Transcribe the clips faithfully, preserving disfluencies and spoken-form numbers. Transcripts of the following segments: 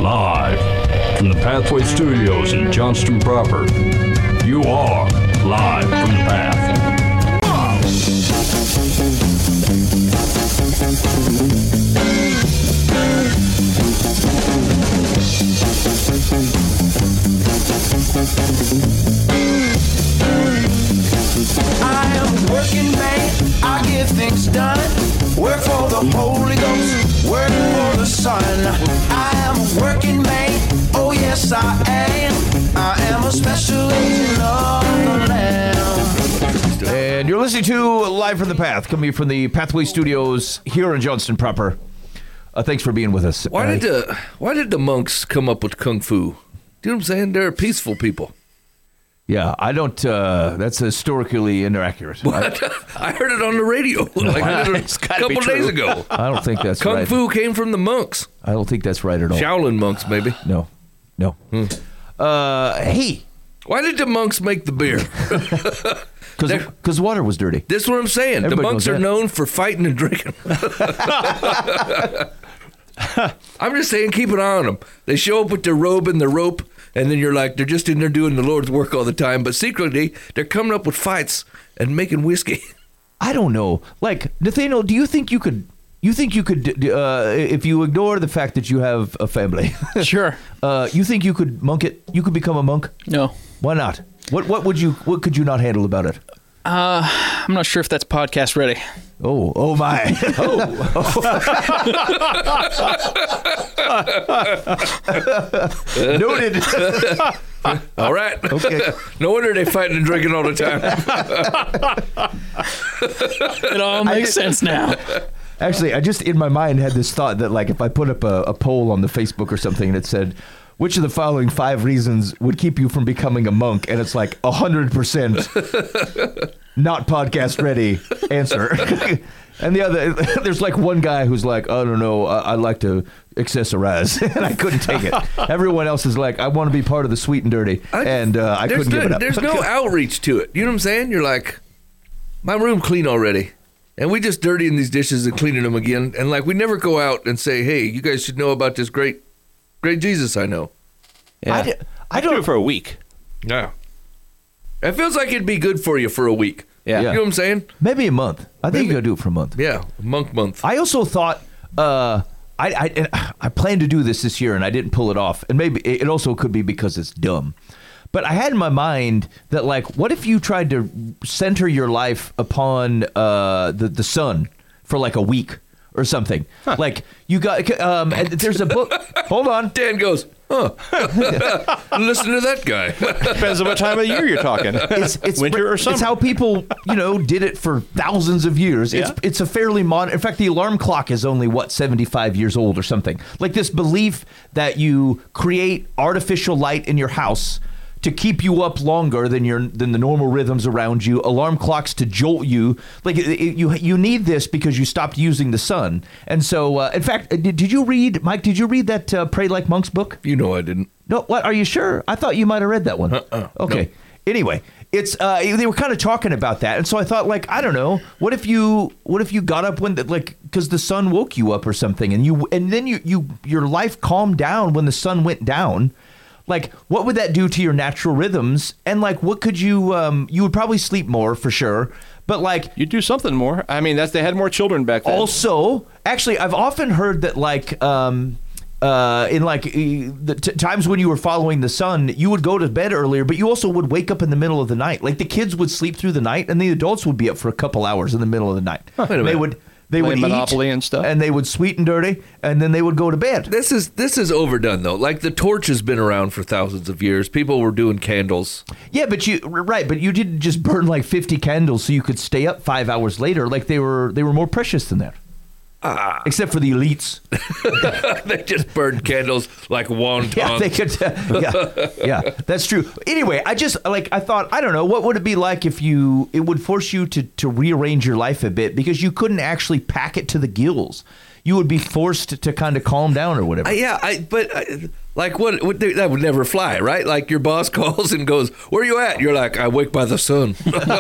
Live from the Pathway Studios in Johnston proper. You are live from the Path. I am a working man, I get things done. Work for the Holy Ghost, work for the Son. I am a working man, oh yes I am. I am a special agent of the Lamb. And you're listening to Live from the Path, coming from the Pathway Studios here in Johnston proper. Uh, thanks for being with us. Why uh, did the Why did the monks come up with kung fu? Do you know what I'm saying? They're peaceful people. Yeah, I don't, uh, that's historically inaccurate. What? I, I heard it on the radio like a It's gotta couple be true. days ago. I don't think that's Kung right. fu came from the monks. I don't think that's right at all. Shaolin monks, maybe. No, no. Hmm. Uh, hey. Why did the monks make the beer? Because water was dirty. This is what I'm saying. Everybody the monks knows are that. known for fighting and drinking. I'm just saying, keep an eye on them. They show up with their robe and their rope, and then you're like, they're just in there doing the Lord's work all the time. But secretly, they're coming up with fights and making whiskey. I don't know. Like, Nathaniel, do you think you could, you think you could, uh, if you ignore the fact that you have a family, Sure. uh, you think you could monk it? You could become a monk? No. Why not? What What would you? What could you not handle about it? Uh, I'm not sure if that's podcast ready. Oh, oh my! oh. Noted. All right. Okay. No wonder they fighting and drinking all the time. It all makes sense now. Actually, I just in my mind had this thought that like if I put up a, a poll on the Facebook or something and it said, which of the following five reasons would keep you from becoming a monk? And it's like one hundred percent not podcast ready answer. And the other, there's like one guy who's like, I don't know, I, I like to accessorize. And I couldn't take it. Everyone else is like, I want to be part of the sweet and dirty. I- and uh, I There's couldn't no, give it up. There's no outreach to it. You know what I'm saying? You're like, my room clean already. And we just dirtying these dishes and cleaning them again. And like, we never go out and say, hey, you guys should know about this great, great Jesus I know. Yeah. I, d- I I do don't it for a week. Yeah. It feels like it'd be good for you for a week. Yeah. You know what I'm saying? Maybe a month. I think Maybe. you gotta do it for a month. Yeah. Monk month. I also thought uh, I I, and I planned to do this this year and I didn't pull it off, and maybe it also could be because it's dumb. But I had in my mind that like, what if you tried to center your life upon uh, the the sun for like a week or something? Huh. Like you got um, and there's a book. Hold on, Dan goes, huh? Listen to that guy. Depends on what time of year you're talking. It's, it's Winter or summer. It's how people, you know, did it for thousands of years. Yeah. It's it's a fairly modern. In fact, the alarm clock is only what seventy-five years old or something. Like this belief that you create artificial light in your house to keep you up longer than your than the normal rhythms around you. Alarm clocks to jolt you. Like it, it, you you need this because you stopped using the sun. And so, uh, in fact, did, did you read, Mike? Did you read that uh, Pray Like Monks book? You know I didn't. No, what? Are you sure? I thought you might have read that one. Uh-uh, okay. no. Anyway, it's uh, they were kind of talking about that, and so I thought, like, I don't know, what if you, what if you got up when, the, like, because the sun woke you up or something, and you, and then you, you, your life calmed down when the sun went down. Like, what would that do to your natural rhythms? And like, what could you, um, you would probably sleep more for sure. But like, You do something more. I mean, that's they had more children back then. also, actually, I've often heard that like, um, uh, in like uh, the t- times when you were following the sun, you would go to bed earlier, but you also would wake up in the middle of the night. Like the kids would sleep through the night, and the adults would be up for a couple hours in the middle of the night. Wait a They minute. would they Play would Monopoly eat, and stuff. and they would sweet and dirty, and then they would go to bed. This is this is overdone though. Like the torch has been around for thousands of years. People were doing candles. Yeah, but you right, but you didn't just burn like fifty candles so you could stay up five hours later. Like they were they were more precious than that. Ah. Except for the elites. They just burned candles like wontons. Yeah, they could. Uh, yeah, yeah, that's true. Anyway, I just like I thought I don't know what would it be like if you it would force you to to rearrange your life a bit because you couldn't actually pack it to the gills. You would be forced to, to kind of calm down or whatever. Uh, yeah, I but uh, like what, what they, that would never fly, right? Like your boss calls and goes, "Where you at?" You're like, "I wake by the sun."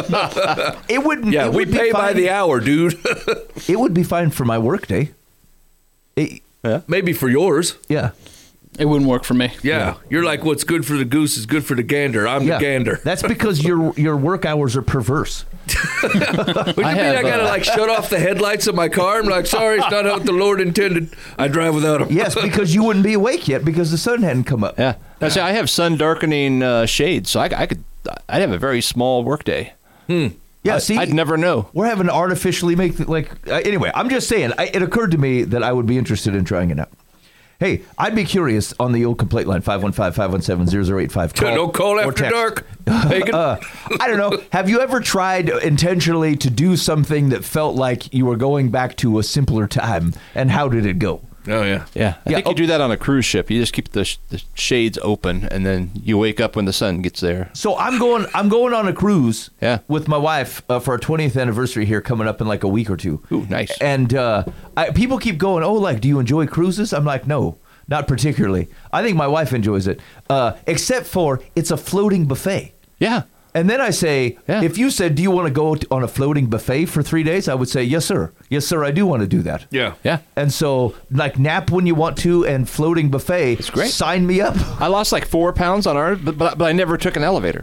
It wouldn't. Yeah, it we would be pay by fine. the hour, dude. It would be fine for my work day. It, Maybe for yours. yeah. It wouldn't work for me. Yeah. You're like, what's good for the goose is good for the gander. I'm Yeah. the gander. That's because your your work hours are perverse. What do you I mean have, I gotta uh, like shut off the headlights of my car? I'm like, sorry, it's not what the Lord intended. I drive without them. Yes, because you wouldn't be awake yet because the sun hadn't come up. Yeah. Now, see, I have sun darkening uh, shades, so I, I could, I'd have a very small workday. Yeah, I, see, I'd never know. we're having to artificially make the, like. Uh, anyway, I'm just saying. I, it occurred to me that I would be interested in trying it out. Hey, I'd be curious on the old complaint line five one five, five one seven, zero zero eight five. No call or after text. dark. Pagan. Uh, I don't know. Have you ever tried intentionally to do something that felt like you were going back to a simpler time, and how did it go? Oh, yeah. Yeah, I Yeah, think oh- you do that on a cruise ship. You just keep the, sh- the shades open, and then you wake up when the sun gets there. So I'm going. I'm going on a cruise. Yeah. With my wife uh, for our twentieth anniversary here, coming up in like a week or two. Ooh, nice. And uh, I, people keep going. Oh, like, do you enjoy cruises? I'm like, no, not particularly. I think my wife enjoys it, uh, except for it's a floating buffet. Yeah. And then I say, Yeah. if you said, do you want to go t- on a floating buffet for three days? I would say, yes, sir. Yes, sir, I do want to do that. Yeah. Yeah. And so, like, nap when you want to and floating buffet. It's great. Sign me up. I lost like four pounds on ours, but, but, but I never took an elevator.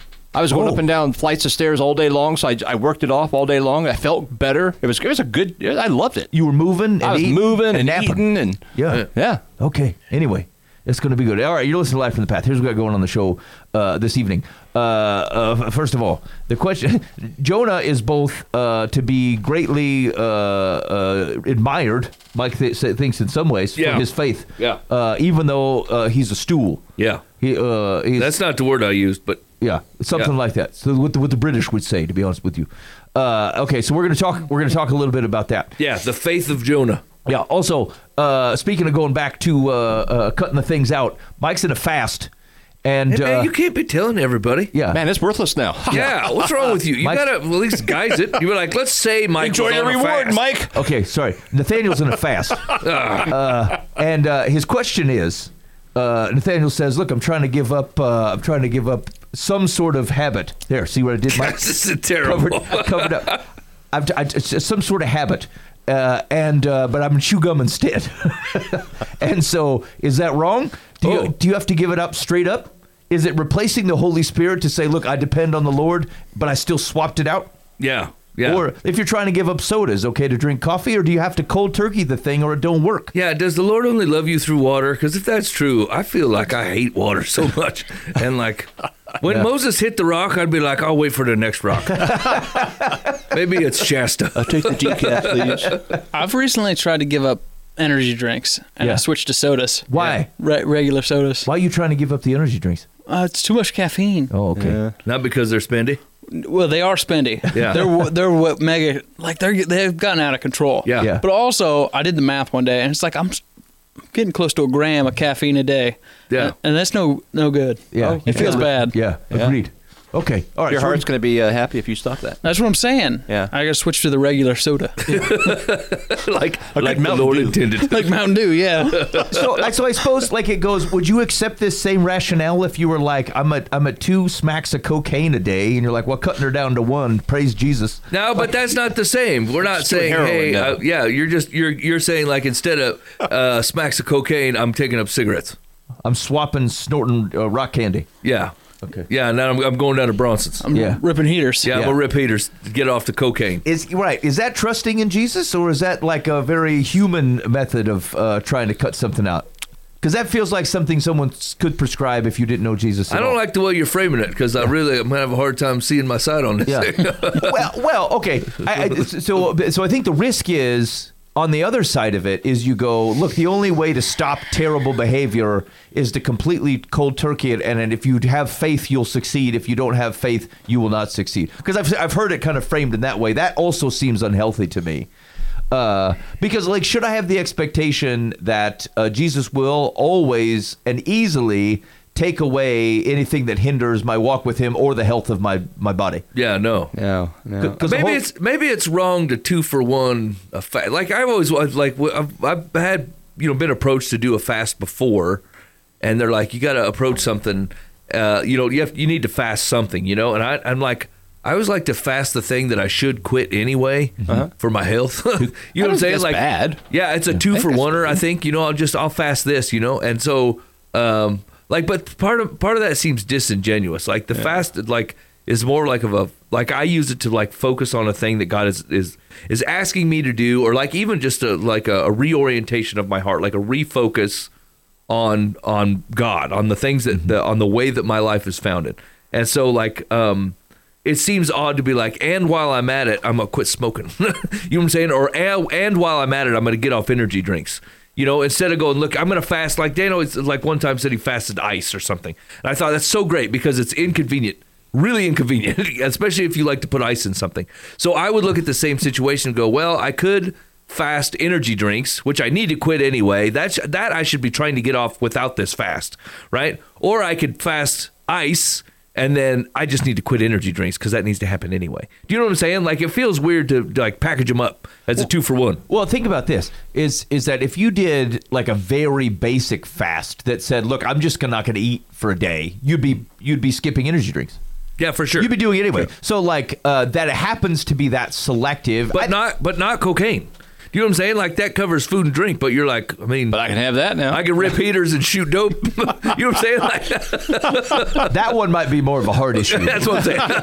I was going Oh. up and down flights of stairs all day long, so I, I worked it off all day long. I felt better. It was it was a good. I loved it. You were moving and I was eating moving and, napping. eating and Yeah. yeah. Okay. Anyway, it's going to be good. All right, you're listening to Live from the Path. Here's what we got going on the show uh, this evening. Uh, uh, first of all, the question: Jonah is both uh, to be greatly uh, uh, admired, Mike th- thinks in some ways, Yeah. for his faith. Yeah. Uh, even though uh, he's a stool. Yeah. He, uh, he's, That's not the word I used, but yeah, something Yeah. like that. So what the, what the British would say, to be honest with you. Uh, okay, so we're gonna talk. We're gonna talk a little bit about that. yeah, the faith of Jonah. Yeah. Also, uh, speaking of going back to uh, uh, cutting the things out, Mike's in a fast, and Hey, man, uh, you can't be telling everybody. yeah, Man, it's worthless now. Yeah, what's wrong with you? You Mike- gotta at least guise it. You were like, let's say Mike Enjoy was your on a reward, fast. Mike. Okay, sorry. Nathaniel's in a fast, uh, and uh, his question is, uh, Nathaniel says, "Look, I'm trying to give up. Uh, I'm trying to give up some sort of habit. There, see what I did, Mike? This is terrible. covered, covered up. I've, I, it's some sort of habit, uh, and uh, but I'm chew gum instead. And so, is that wrong? Do you Oh. do you have to give it up straight up? Is it replacing the Holy Spirit to say, look, I depend on the Lord, but I still swapped it out? Yeah, yeah. Or if you're trying to give up sodas, okay, to drink coffee, or do you have to cold turkey the thing, or it don't work? Yeah, does the Lord only love you through water? Because if that's true, I feel like I hate water so much. And like, when Moses hit the rock, I'd be like, I'll wait for the next rock. Maybe it's Shasta. I'll take the decaf, please. I've recently tried to give up energy drinks, and Yeah. I switched to sodas. Why? Re- regular sodas. Why are you trying to give up the energy drinks? Uh, it's too much caffeine. Oh, okay. Not because they're spendy. Well, they are spendy. Yeah. They're w- they're what mega like they're they've gotten out of control. Yeah. Yeah. But also, I did the math one day, and it's like I'm s- getting close to a gram of caffeine a day. Yeah. And, and that's no no good. Yeah. It feels bad. Yeah, agreed. Okay. All right. Your so we're- heart's going to be uh, happy if you stop that. That's what I'm saying. Yeah. I got to switch to the regular soda, like like the Mountain Lord Dew. intended. like Mountain Dew. Yeah. so, I- so I suppose like it goes. Would you accept this same rationale if you were like, I'm at I'm at two smacks of cocaine a day, and you're like, well, cutting her down to one, praise Jesus. No, but that's not the same. We're not Just doing saying, heroin hey, now. uh, yeah, you're just you're you're saying like instead of uh, smacks of cocaine, I'm taking up cigarettes. I'm swapping, snorting uh, rock candy. Yeah. Okay. Yeah. Now I'm, I'm going down to Bronson's. I'm Yeah. ripping heaters. yeah, I'm yeah. gonna rip heaters to get off the cocaine. Is right? Is that trusting in Jesus, or is that like a very human method of uh, trying to cut something out? Because that feels like something someone s- could prescribe if you didn't know Jesus. At I don't all. like the way you're framing it because I really I'm gonna have a hard time seeing my side on this. Yeah. well, well, okay. I, I, so, so I think the risk is on the other side of it is you go, look, the only way to stop terrible behavior is to completely cold turkey it, and, and if you have faith, you'll succeed. If you don't have faith, you will not succeed. Because I've I've heard it kind of framed in that way. That also seems unhealthy to me. Uh, because, like, should I have the expectation that uh, Jesus will always and easily take away anything that hinders my walk with Him or the health of my, my body? Yeah, no. No, no. 'Cause the Maybe whole- it's maybe it's wrong to two for one a fast. Like I've always I've, like I've, I've had you know been approached to do a fast before, and they're like you got to approach something. Uh, you know you have you need to fast something. You know, and I I'm like I always like to fast the thing that I should quit anyway uh-huh. for my health. You know what I'm saying? That's like bad. Yeah, it's a two I for one. Or good. I think you know I'll just I'll fast this. You know, and so um, like, but part of part of that seems disingenuous. Like the yeah. fast, like is more like of a like I use it to like focus on a thing that God is is is asking me to do, or like even just a like a, a reorientation of my heart, like a refocus on on God, on the things that the, on the way that my life is founded. And so like um it seems odd to be like, and while I'm at it, I'm gonna quit smoking. You know what I'm saying? Or and, and while I'm at it, I'm gonna get off energy drinks. You know, instead of going, look, I'm gonna fast. Like Dano, it's like one time said he fasted ice or something, and I thought that's so great because it's inconvenient, really inconvenient, especially if you like to put ice in something. So I would look at the same situation and go, well, I could fast energy drinks, which I need to quit anyway. That's that I should be trying to get off without this fast, right? Or I could fast ice. And then I just need to quit energy drinks because that needs to happen anyway. Do you know what I'm saying? Like it feels weird to, to like package them up as well, a two for one. Well, think about this: is is that if you did like a very basic fast that said, "Look, I'm just not going to eat for a day," you'd be you'd be skipping energy drinks. Yeah, for sure. You'd be doing it anyway. Sure. So like uh, that it happens to be that selective, but I, not but not cocaine. Do you know what I'm saying? Like that covers food and drink, but you're like, I mean, but I can have that now. I can rip heaters and shoot dope. You know what I'm saying? Like, that one might be more of a heart issue. That's what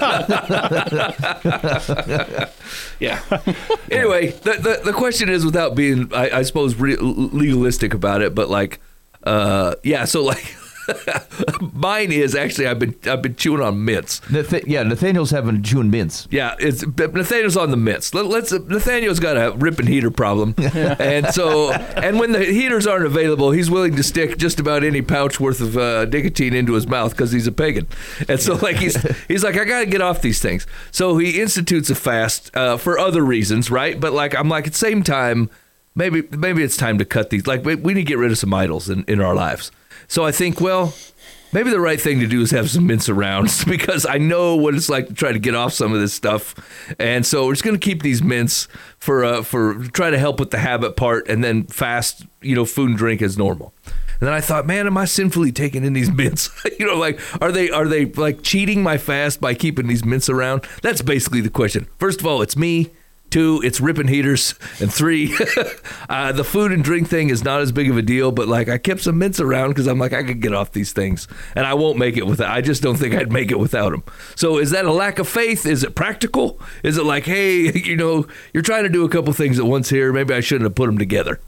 I'm saying. Yeah. Anyway, the, the the question is, without being, I, I suppose, re- legalistic about it, but like, uh, yeah. So like. Mine is actually I've been I've been chewing on mints. Nath- yeah, Nathaniel's having chewing mints. Yeah, it's Nathaniel's on the mints. Let, let's Nathaniel's got a ripping heater problem, and so and when the heaters aren't available, he's willing to stick just about any pouch worth of uh, nicotine into his mouth because he's a pagan, and so like he's he's like I got to get off these things. So he institutes a fast uh, for other reasons, right? But like I'm like at the same time, maybe maybe it's time to cut these. Like we, we need to get rid of some idols in, in our lives. So I think, well, maybe the right thing to do is have some mints around because I know what it's like to try to get off some of this stuff. And so we're just going to keep these mints for uh, for try to help with the habit part and then fast, you know, food and drink as normal. And then I thought, man, am I sinfully taking in these mints? You know, like, are they are they like cheating my fast by keeping these mints around? That's basically the question. First of all, it's me. Two, it's ripping heaters. And three, uh, the food and drink thing is not as big of a deal, but like I kept some mints around because I'm like, I could get off these things and I won't make it without, I just don't think I'd make it without them. So is that a lack of faith? Is it practical? Is it like, hey, you know, you're trying to do a couple things at once here. Maybe I shouldn't have put them together.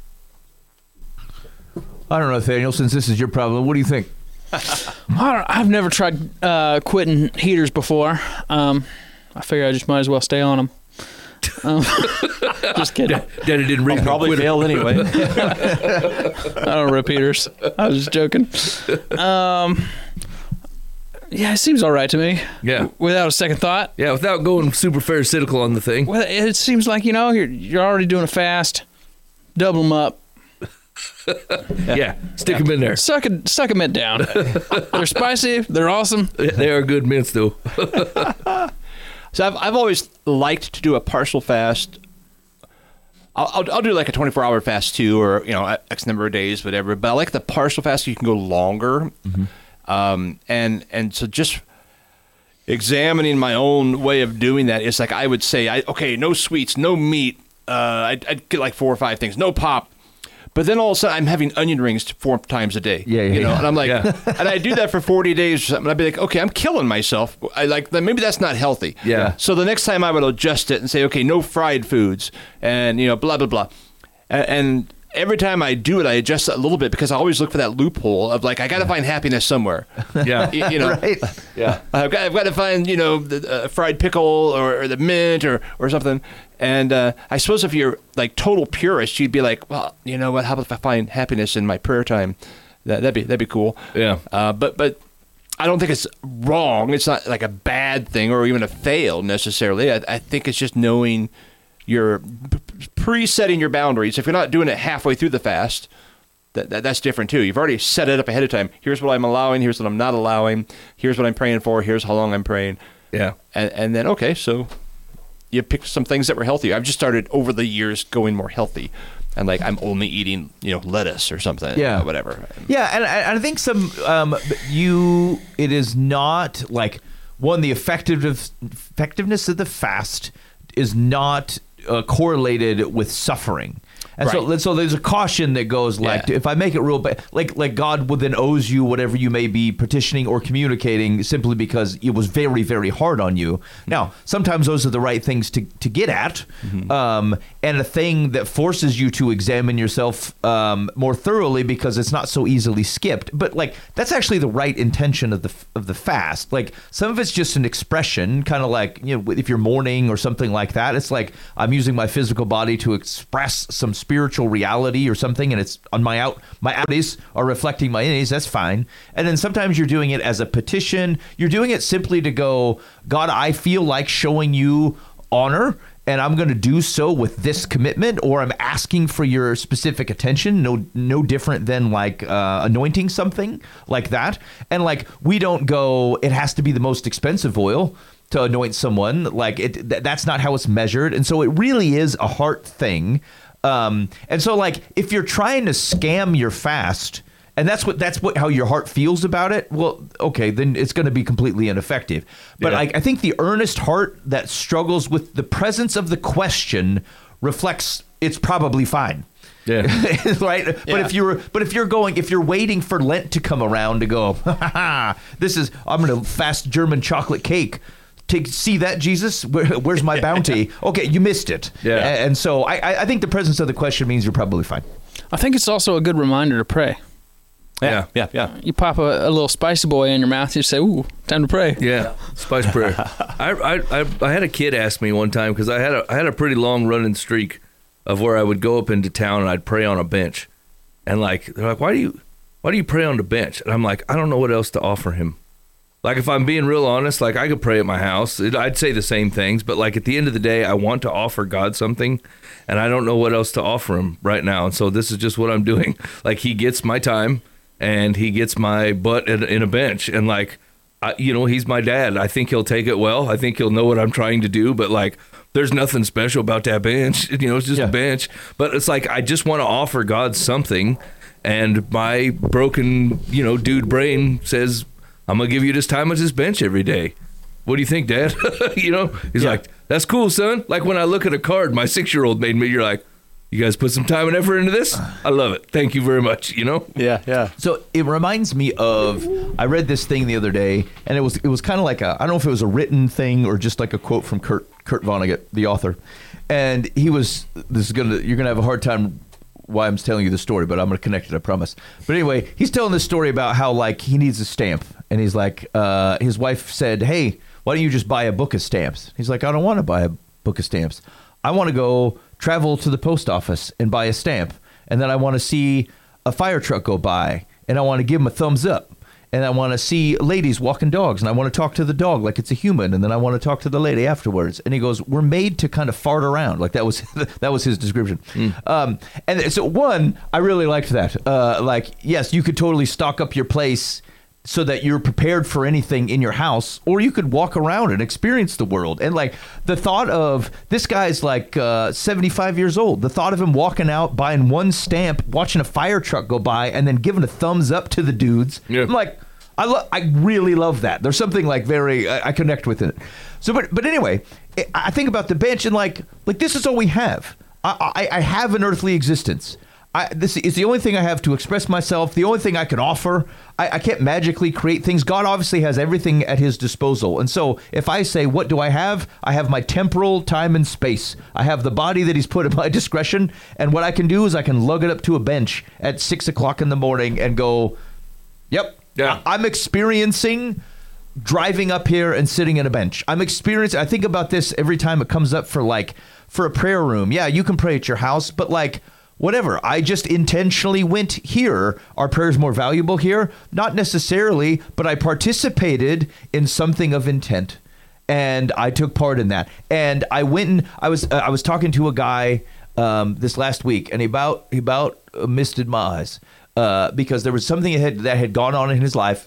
I don't know, Nathaniel, since this is your problem, what do you think? I don't, I've never tried uh, quitting heaters before. Um, I figure I just might as well stay on them. Um, just kidding. Daddy didn't ring. I'll probably fail anyway. I don't rip heaters. I was just joking. Um, yeah, it seems all right to me. Yeah. Without a second thought. Yeah, without going super pharisaical on the thing. Well, it seems like, you know, you're you're already doing a fast. Double them up. Yeah, yeah. Stick yeah. them in there. Suck it, suck a mint down. They're spicy. They're awesome. They are good mints, though. So I've I've always liked to do a partial fast. I'll, I'll I'll do like a twenty-four hour fast too, or you know X number of days, whatever. But I like the partial fast. So you can go longer, mm-hmm. um, and and so just examining my own way of doing that is like I would say, I okay, no sweets, no meat. Uh, I'd, I'd get like four or five things, no pop. But then all of a sudden, I'm having onion rings four times a day. Yeah, yeah. You know, yeah. and I'm like, yeah. and I do that for forty days or something. And I'd be like, okay, I'm killing myself. I like maybe that's not healthy. Yeah. So the next time I would adjust it and say, okay, no fried foods, and you know, blah blah blah, and, and every time I do it, I adjust it a little bit because I always look for that loophole of like, I got to find happiness somewhere. Yeah. you, you know. Right. Yeah. I've got I've got to find you know the uh, fried pickle or, or the mint or or something. And uh, I suppose if you're like total purist, you'd be like, well, you know what? How about if I find happiness in my prayer time? That, that'd be that'd be cool. Yeah. Uh, but but I don't think it's wrong. It's not like a bad thing or even a fail necessarily. I, I think it's just knowing your pre-setting your boundaries. If you're not doing it halfway through the fast, that, that that's different too. You've already set it up ahead of time. Here's what I'm allowing. Here's what I'm not allowing. Here's what I'm praying for. Here's how long I'm praying. Yeah. And and then okay, so. You picked some things that were healthy. I've just started over the years going more healthy, and like I'm only eating, you know, lettuce or something, yeah, or whatever. Yeah, and I, I think some um, you. It is not like one, the effectiveness effectiveness of the fast is not uh, correlated with suffering. And so, Right. so there's a caution that goes like, Yeah. if I make it real bad, like like God would then owes you whatever you may be petitioning or communicating simply because it was very, very hard on you. Now, sometimes those are the right things to, to get at, Mm-hmm. um, and a thing that forces you to examine yourself um, more thoroughly because it's not so easily skipped. But like that's actually the right intention of the of the fast. Like some of it's just an expression, kind of like, you know, if you're mourning or something like that. It's like I'm using my physical body to express some spiritual reality or something, and it's on my out my outies are reflecting my innies. That's fine. And then sometimes you're doing it as a petition. You're doing it simply to go, God, I feel like showing you honor, and I'm going to do so with this commitment, or I'm asking for your specific attention. No, no different than like uh, anointing something like that. And like we don't go, it has to be the most expensive oil to anoint someone. Like it, th- that's not how it's measured. And so it really is a heart thing. Um, and so like if you're trying to scam your fast, and that's what that's what how your heart feels about it, well, okay, then it's going to be completely ineffective. But Yeah. I, I think the earnest heart that struggles with the presence of the question reflects it's probably fine. Yeah. Right. But Yeah. if you're but if you're going if you're waiting for Lent to come around to go, ha, ha, ha, this is I'm going to fast German chocolate cake. Take see that, Jesus? Where, where's my bounty? Okay, you missed it. Yeah. A- And so I, I I think the presence of the question means you're probably fine. I think it's also a good reminder to pray. Yeah, yeah, yeah. You pop a, a little spicy boy in your mouth, you say, "Ooh, time to pray." Yeah, spice prayer. I, I I I had a kid ask me one time because I had a I had a pretty long running streak of where I would go up into town and I'd pray on a bench, and like they're like, why do you why do you pray on the bench? And I'm like, I don't know what else to offer him. Like if I'm being real honest, like I could pray at my house. It, I'd say the same things, but like at the end of the day, I want to offer God something, and I don't know what else to offer him right now. And so this is just what I'm doing. Like he gets my time, and he gets my butt in, in a bench, and like, I, you know, he's my dad. I think he'll take it well. I think he'll know what I'm trying to do, but like, there's nothing special about that bench. You know, it's just Yeah. a bench. But it's like I just want to offer God something, and my broken, you know, dude brain says, I'm gonna give you this time at this bench every day. What do you think, Dad? You know, he's Yeah. like, that's cool, son. Like when I look at a card my six-year-old made me, you're like, you guys put some time and effort into this? I love it. Thank you very much, you know? Yeah, yeah. So it reminds me of I read this thing the other day, and it was it was kind of like a I don't know if it was a written thing or just like a quote from Kurt Kurt Vonnegut, the author, and he was this is gonna you're gonna have a hard time why I'm telling you the story, but I'm gonna connect it, I promise. But anyway, he's telling this story about how like he needs a stamp, and he's like uh, his wife said, "Hey, why don't you just buy a book of stamps?" He's like, "I don't want to buy a book of stamps. I want to go travel to the post office and buy a stamp, and then I want to see a fire truck go by, and I want to give them a thumbs up, and I want to see ladies walking dogs, and I want to talk to the dog like it's a human, and then I want to talk to the lady afterwards." And he goes, "We're made to kind of fart around." Like that was that was his description. Um, and so one, I really liked that. Uh, like, yes, you could totally stock up your place so that you're prepared for anything in your house, or you could walk around and experience the world. And like the thought of this guy's like uh, seventy-five years old, the thought of him walking out, buying one stamp, watching a fire truck go by, and then giving a thumbs up to the dudes. Yeah. I'm like, I lo- I really love that. There's something like very I, I connect with it. So, but but anyway, I I think about the bench and like like this is all we have. I I, I have an earthly existence. I, this is the only thing I have to express myself, the only thing I can offer. I, I can't magically create things. God obviously has everything at his disposal. And so if I say, what do I have? I have my temporal time and space. I have the body that he's put at my discretion. And what I can do is I can lug it up to a bench at six o'clock in the morning and go, yep, Yeah. I- I'm experiencing driving up here and sitting in a bench. I'm experiencing, I think about this every time it comes up for like, for a prayer room. Yeah, you can pray at your house, but like, whatever. I just intentionally went here. Are prayers more valuable here? Not necessarily, but I participated in something of intent, and I took part in that. And I went and I was uh, I was talking to a guy um, this last week, and he about he about uh, misted my eyes uh, because there was something that had, that had gone on in his life,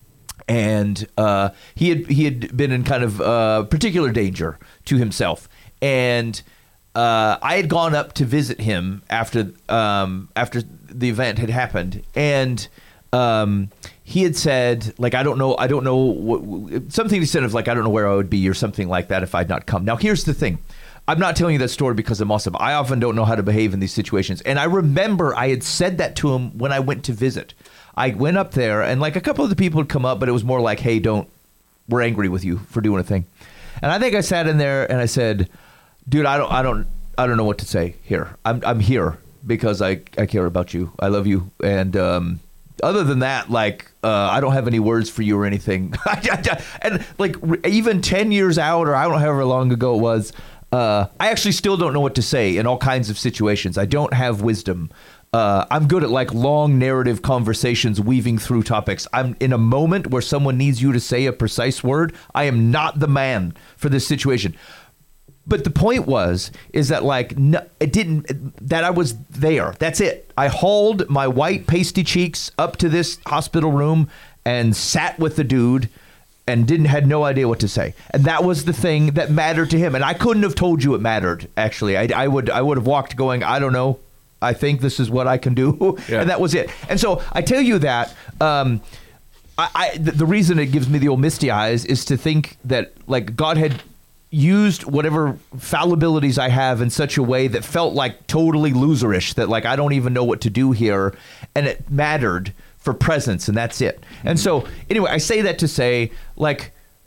and uh, he had he had been in kind of uh, particular danger to himself, and. Uh, I had gone up to visit him after um, after the event had happened, and um, he had said, like, I don't know, I don't know, what, something he said of, like, I don't know where I would be or something like that if I'd not come. Now, here's the thing. I'm not telling you that story because I'm awesome. I often don't know how to behave in these situations. And I remember I had said that to him when I went to visit. I went up there, and, like, a couple of the people would come up, but it was more like, hey, don't, we're angry with you for doing a thing. And I think I sat in there and I said, dude, I don't, I don't, I don't know what to say here. I'm, I'm here because I, I care about you. I love you. And, um, other than that, like, uh, I don't have any words for you or anything. And, like, even ten years out, or I don't know however long ago it was, uh, I actually still don't know what to say in all kinds of situations. I don't have wisdom. Uh, I'm good at, like, long narrative conversations weaving through topics. I'm in a moment where someone needs you to say a precise word. I am not the man for this situation. But the point was, is that, like, no, it didn't, that I was there. That's it. I hauled my white pasty cheeks up to this hospital room and sat with the dude and didn't, had no idea what to say. And that was the thing that mattered to him. And I couldn't have told you it mattered, actually. I, I would, I would have walked going, I don't know. I think this is what I can do. Yeah. And that was it. And so I tell you that, um, I, I the, the reason it gives me the old misty eyes is to think that, like, God had used whatever fallibilities I have in such a way that felt like totally loserish, that, like, I don't even know what to do here. And it mattered for presence, and that's it. Mm-hmm. And so, anyway, I say that to say, like,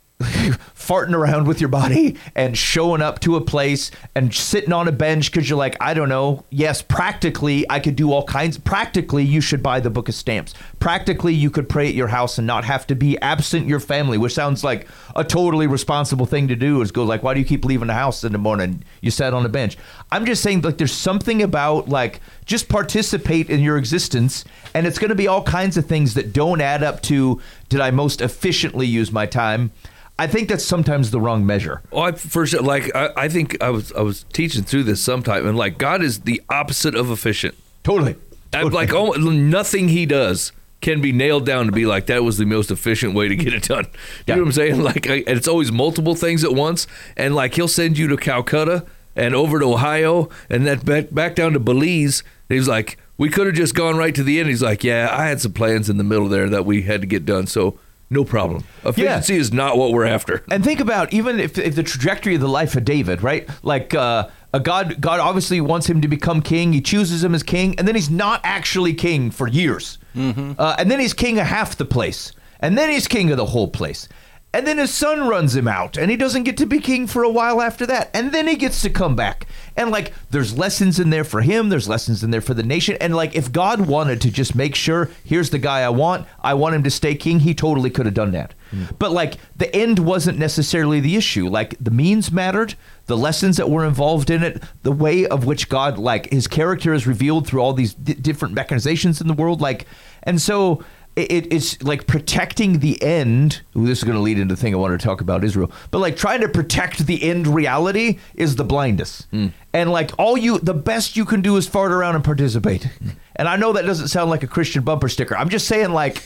farting around with your body and showing up to a place and sitting on a bench because you're like, I don't know. Yes, practically, I could do all kinds. Practically, you should buy the book of stamps. Practically, you could pray at your house and not have to be absent your family, which sounds like a totally responsible thing to do. Is go like, why do you keep leaving the house in the morning? You sat on a bench. I'm just saying, like, there's something about, like, just participate in your existence, and it's going to be all kinds of things that don't add up to, did I most efficiently use my time? I think that's sometimes the wrong measure. Well, I first, like, I, I think I was I was teaching through this sometime, and, like, God is the opposite of efficient. Totally. totally. Like, oh, nothing he does can be nailed down to be like, that was the most efficient way to get it done. You yeah. know what I'm saying? Like, I, and it's always multiple things at once, and, like, he'll send you to Calcutta and over to Ohio and then back, back down to Belize. He's like, we could have just gone right to the end. He's like, yeah, I had some plans in the middle there that we had to get done, so no problem. Efficiency yeah. is not what we're after. And think about, even if, if the trajectory of the life of David, right? Like, uh, a God, God obviously wants him to become king. He chooses him as king, and then he's not actually king for years. Mm-hmm. Uh, and then he's king of half the place. And then he's king of the whole place. And then his son runs him out, and he doesn't get to be king for a while after that. And then he gets to come back. And, like, there's lessons in there for him. There's lessons in there for the nation. And, like, if God wanted to just make sure, here's the guy I want, I want him to stay king, he totally could have done that. Mm. But, like, the end wasn't necessarily the issue. Like, the means mattered, the lessons that were involved in it, the way of which God, like, his character is revealed through all these d- different mechanizations in the world. Like, and so It, it's like protecting the end. Ooh, this is going to lead into the thing I wanted to talk about, Israel. But, like, trying to protect the end reality is the blindest. Mm. And, like, all you, the best you can do is fart around and participate. Mm. And I know that doesn't sound like a Christian bumper sticker. I'm just saying, like,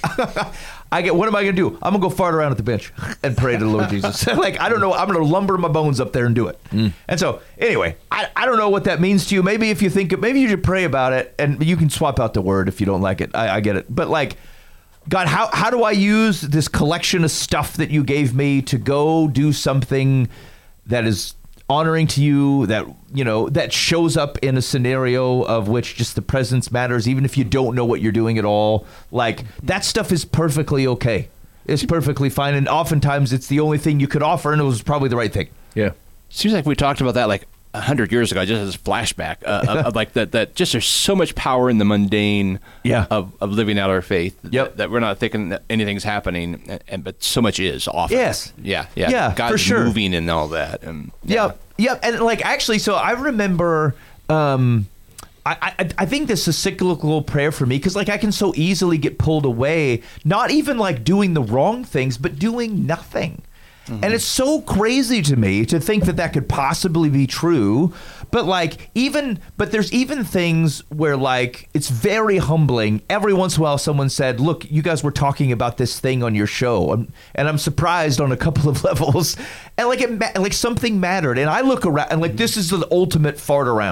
I get. What am I going to do? I'm going to go fart around at the bench and pray to the Lord Jesus. Like, I don't know. I'm going to lumber my bones up there and do it. Mm. And so, anyway, I, I don't know what that means to you. Maybe if you think, maybe you should pray about it, and you can swap out the word if you don't like it. I, I get it. But, like, God, how, how do I use this collection of stuff that you gave me to go do something that is honoring to you, that, you know, that shows up in a scenario of which just the presence matters, even if you don't know what you're doing at all? Like, that stuff is perfectly okay. It's perfectly fine. And oftentimes it's the only thing you could offer, and it was probably the right thing. Yeah. Seems like we talked about that, like, a hundred years ago, just as a flashback, uh, of, of like that, that just there's so much power in the mundane yeah. of, of living out our faith yep. that, that we're not thinking that anything's happening, and, and but so much is often. Yes. Yeah. Yeah. Yeah, God's for sure. moving and all that. And, yeah. Yep. Yep. And, like, actually, so I remember, um, I, I, I think this is a cyclical prayer for me, because, like, I can so easily get pulled away, not even, like, doing the wrong things, but doing nothing. Mm-hmm. And it's so crazy to me to think that that could possibly be true. But, like, even, but there's even things where, like, it's very humbling. Every once in a while, someone said, look, you guys were talking about this thing on your show. And, and I'm surprised on a couple of levels. And, like, it, like something mattered. And I look around, and, like, this is the ultimate fart around.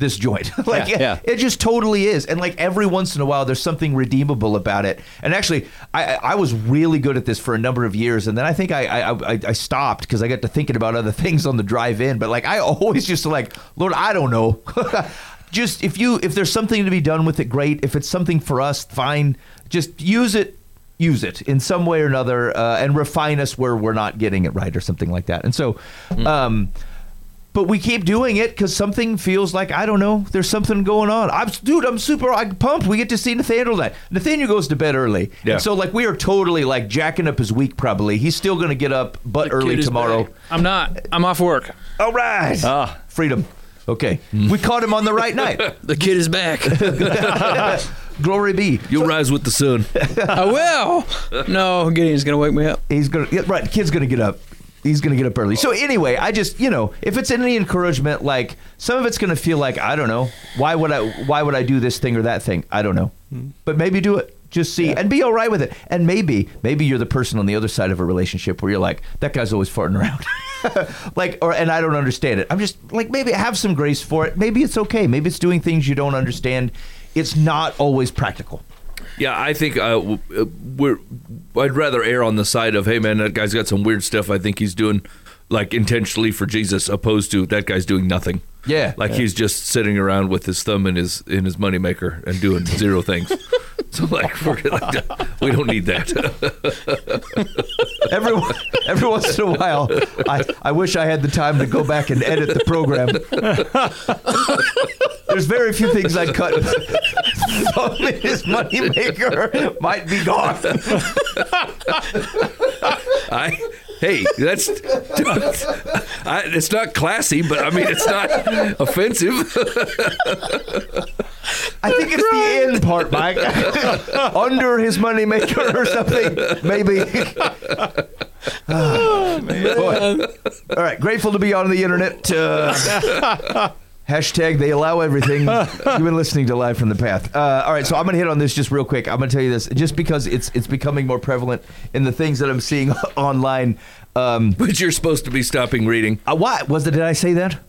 this joint. like Yeah, yeah. It, it just totally is. And like every once in a while, there's something redeemable about it. And actually, I, I was really good at this for a number of years, and then I think I I, I, I stopped because I got to thinking about other things on the drive in. But like I always just like, Lord, I don't know. Just if you if there's something to be done with it, great. If it's something for us, fine. Just use it. Use it in some way or another, uh, and refine us where we're not getting it right or something like that. And so, um, but we keep doing it because something feels like, I don't know, there's something going on. I'm, dude, I'm super I'm pumped. We get to see Nathaniel tonight. Nathaniel goes to bed early. Yeah. And so like we are totally like jacking up his week probably. He's still going to get up but The early kid is tomorrow. back. I'm not. I'm off work. All right. Ah. Freedom. Okay. We caught him on the right night. The kid is back. Glory be. You'll rise with the sun. I will. No, Gideon's gonna wake me up. He's gonna yeah, right. Kid's gonna get up. He's gonna get up early. So anyway, I just you know, if it's any encouragement, like some of it's gonna feel like I don't know why would I why would I do this thing or that thing? I don't know, but maybe do it. Just see and be all right with it. And maybe maybe you're the person on the other side of a relationship where you're like that guy's always farting around, like or and I don't understand it. I'm just like maybe have some grace for it. Maybe it's okay. Maybe it's doing things you don't understand. It's not always practical. Yeah, I think uh, w- uh, we're. I'd rather err on the side of, hey man, that guy's got some weird stuff. I think he's doing like intentionally for Jesus, opposed to that guy's doing nothing. Yeah, like yeah. he's just sitting around with his thumb in his in his moneymaker and doing zero things. So like, we're like we don't need that. every every once in a while, I, I wish I had the time to go back and edit the program. There's very few things I'd cut. Thumb in his moneymaker might be gone. I hey, that's I, it's not classy, but I mean it's not offensive. I think it's the end part, Mike. Under his moneymaker or something, maybe. Oh, man. Boy. All right, grateful to be on the internet. Uh, hashtag they allow everything. You've been listening to Live from the Path. Uh, all right, so I'm going to hit on this just real quick. I'm going to tell you this, just because it's it's becoming more prevalent in the things that I'm seeing online. Um, But you're supposed to be stopping reading. uh, why was it? Did I say that?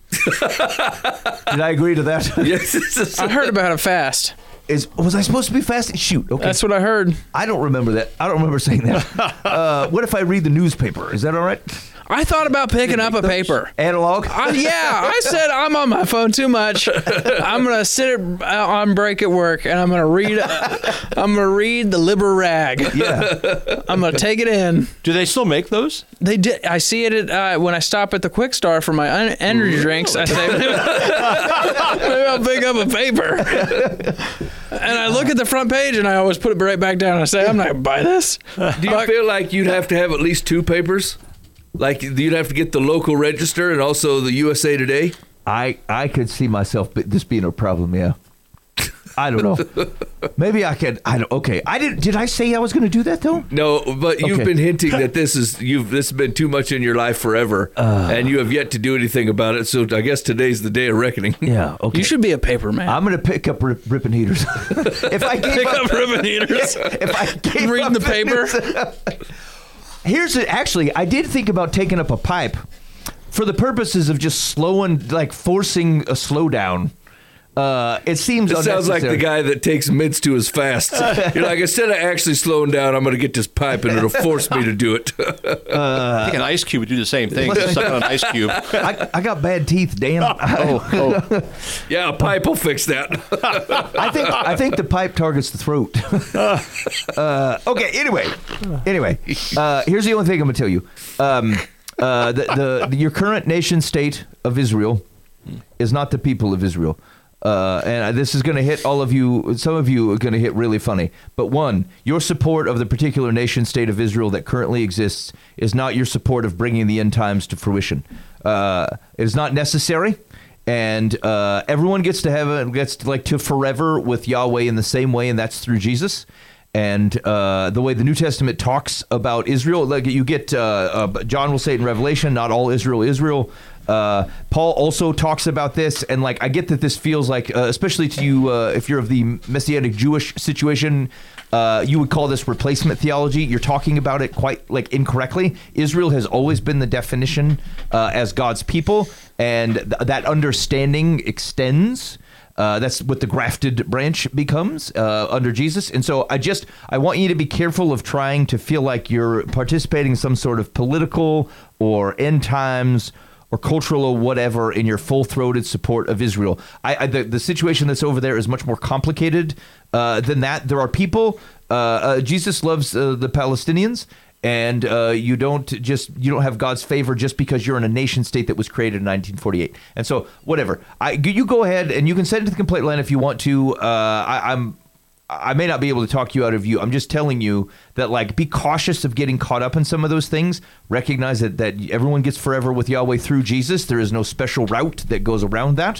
Did I agree to that? Yes. I heard about it fast. Is was I supposed to be fast? Shoot. Okay. That's what I heard. I don't remember that. I don't remember saying that. Uh, what if I read the newspaper? Is that all right? I thought about picking up a paper. Analog? I, yeah, I said I'm on my phone too much. I'm gonna sit at, on break at work, and I'm gonna read. I'm gonna read the Liber Rag. Yeah. I'm gonna take it in. Do they still make those? They did. I see it at, uh, when I stop at the Quick Star for my un- energy drinks. I say, maybe, maybe I'll pick up a paper. And I look at the front page, and I always put it right back down. I say, I'm not gonna buy this. Do you feel like you'd have to have at least two papers? Like you'd have to get the local Register and also the U S A Today? I I could see myself, but this being a problem. Yeah. I don't know. Maybe I could. I don't. Okay. I didn't. Did I say I was going to do that though? No, but you've Okay. been hinting that this is you've this has been too much in your life forever, Uh. and you have yet to do anything about it. So I guess today's the day of reckoning. Yeah. Okay. You should be a paper man. I'm going to pick up rip, ripping heaters. if I gave pick up, up ribbon eaters. if I gave Reading up the paper. Here's it. Actually, I did think about taking up a pipe for the purposes of just slowing, like forcing a slowdown. Uh, it seems It sounds like the unnecessary. guy that takes mids to his fasts. You're like, instead of actually slowing down, I'm going to get this pipe and it'll force me to do it. I think an ice cube would do the same thing. Just suck on an ice cube. I, I got bad teeth, Dan. Oh, oh. Yeah, a pipe will fix that. I think I think the pipe targets the throat. uh, okay. Anyway, anyway, uh, here's the only thing I'm going to tell you. Um, uh, the, the your current nation state of Israel is not the people of Israel. Uh, and this is going to hit all of you. Some of you are going to hit really funny. But one, your support of the particular nation state of Israel that currently exists is not your support of bringing the end times to fruition. Uh, it is not necessary. And uh, everyone gets to heaven, gets to, like to forever with Yahweh in the same way, and that's through Jesus. And uh, the way the New Testament talks about Israel, like you get, uh, uh, John will say it in Revelation, not all Israel, Israel. Uh, Paul also talks about this, and like I get that this feels like, uh, especially to you, uh, if you're of the Messianic Jewish situation, uh, you would call this replacement theology. You're talking about it quite like incorrectly. Israel has always been the definition uh, as God's people, and th- that understanding extends. Uh, that's what the grafted branch becomes uh, under Jesus. And so I just, I want you to be careful of trying to feel like you're participating in some sort of political or end times or cultural or whatever in your full-throated support of Israel. I, I the, the situation that's over there is much more complicated uh, than that. There are people, uh, uh, Jesus loves uh, the Palestinians, and uh, you don't just you don't have God's favor just because you're in a nation state that was created in nineteen forty-eight. And so, whatever, I, you go ahead and you can send it to the complaint line if you want to. Uh, I, I'm I may not be able to talk you out of you. I'm just telling you that, like, be cautious of getting caught up in some of those things. Recognize that that everyone gets forever with Yahweh through Jesus. There is no special route that goes around that.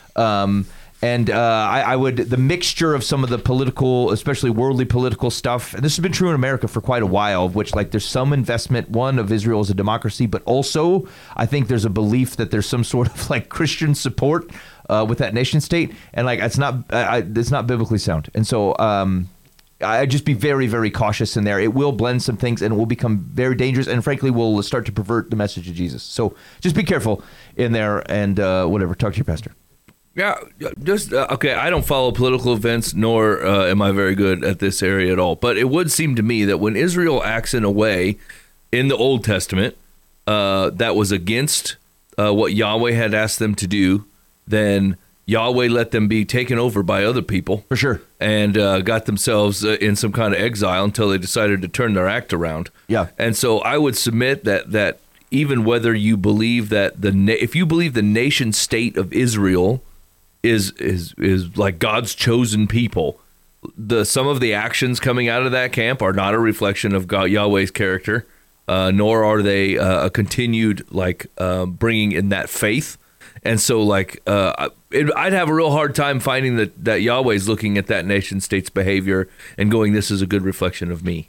Um, And uh, I, I would, the mixture of some of the political, especially worldly political stuff, and this has been true in America for quite a while, of which, like, there's some investment, one, of Israel as a democracy, but also I think there's a belief that there's some sort of, like, Christian support uh, with that nation state, and, like, it's not, I, it's not biblically sound. And so um, I'd just be very, very cautious in there. It will blend some things, and it will become very dangerous, and frankly, will start to pervert the message of Jesus. So just be careful in there, and uh, whatever, talk to your pastor. Yeah, just, uh, okay, I don't follow political events, nor uh, am I very good at this area at all. But it would seem to me that when Israel acts in a way in the Old Testament uh, that was against uh, what Yahweh had asked them to do, then Yahweh let them be taken over by other people. For sure. And uh, got themselves uh, in some kind of exile until they decided to turn their act around. Yeah. And so I would submit that that even whether you believe that the na- if you believe the nation state of Israel is is is like God's chosen people, the some of the actions coming out of that camp are not a reflection of God, Yahweh's character, uh, nor are they uh, a continued like uh, bringing in that faith. And so, like, uh, it, I'd have a real hard time finding that that Yahweh's looking at that nation state's behavior and going, "This is a good reflection of me."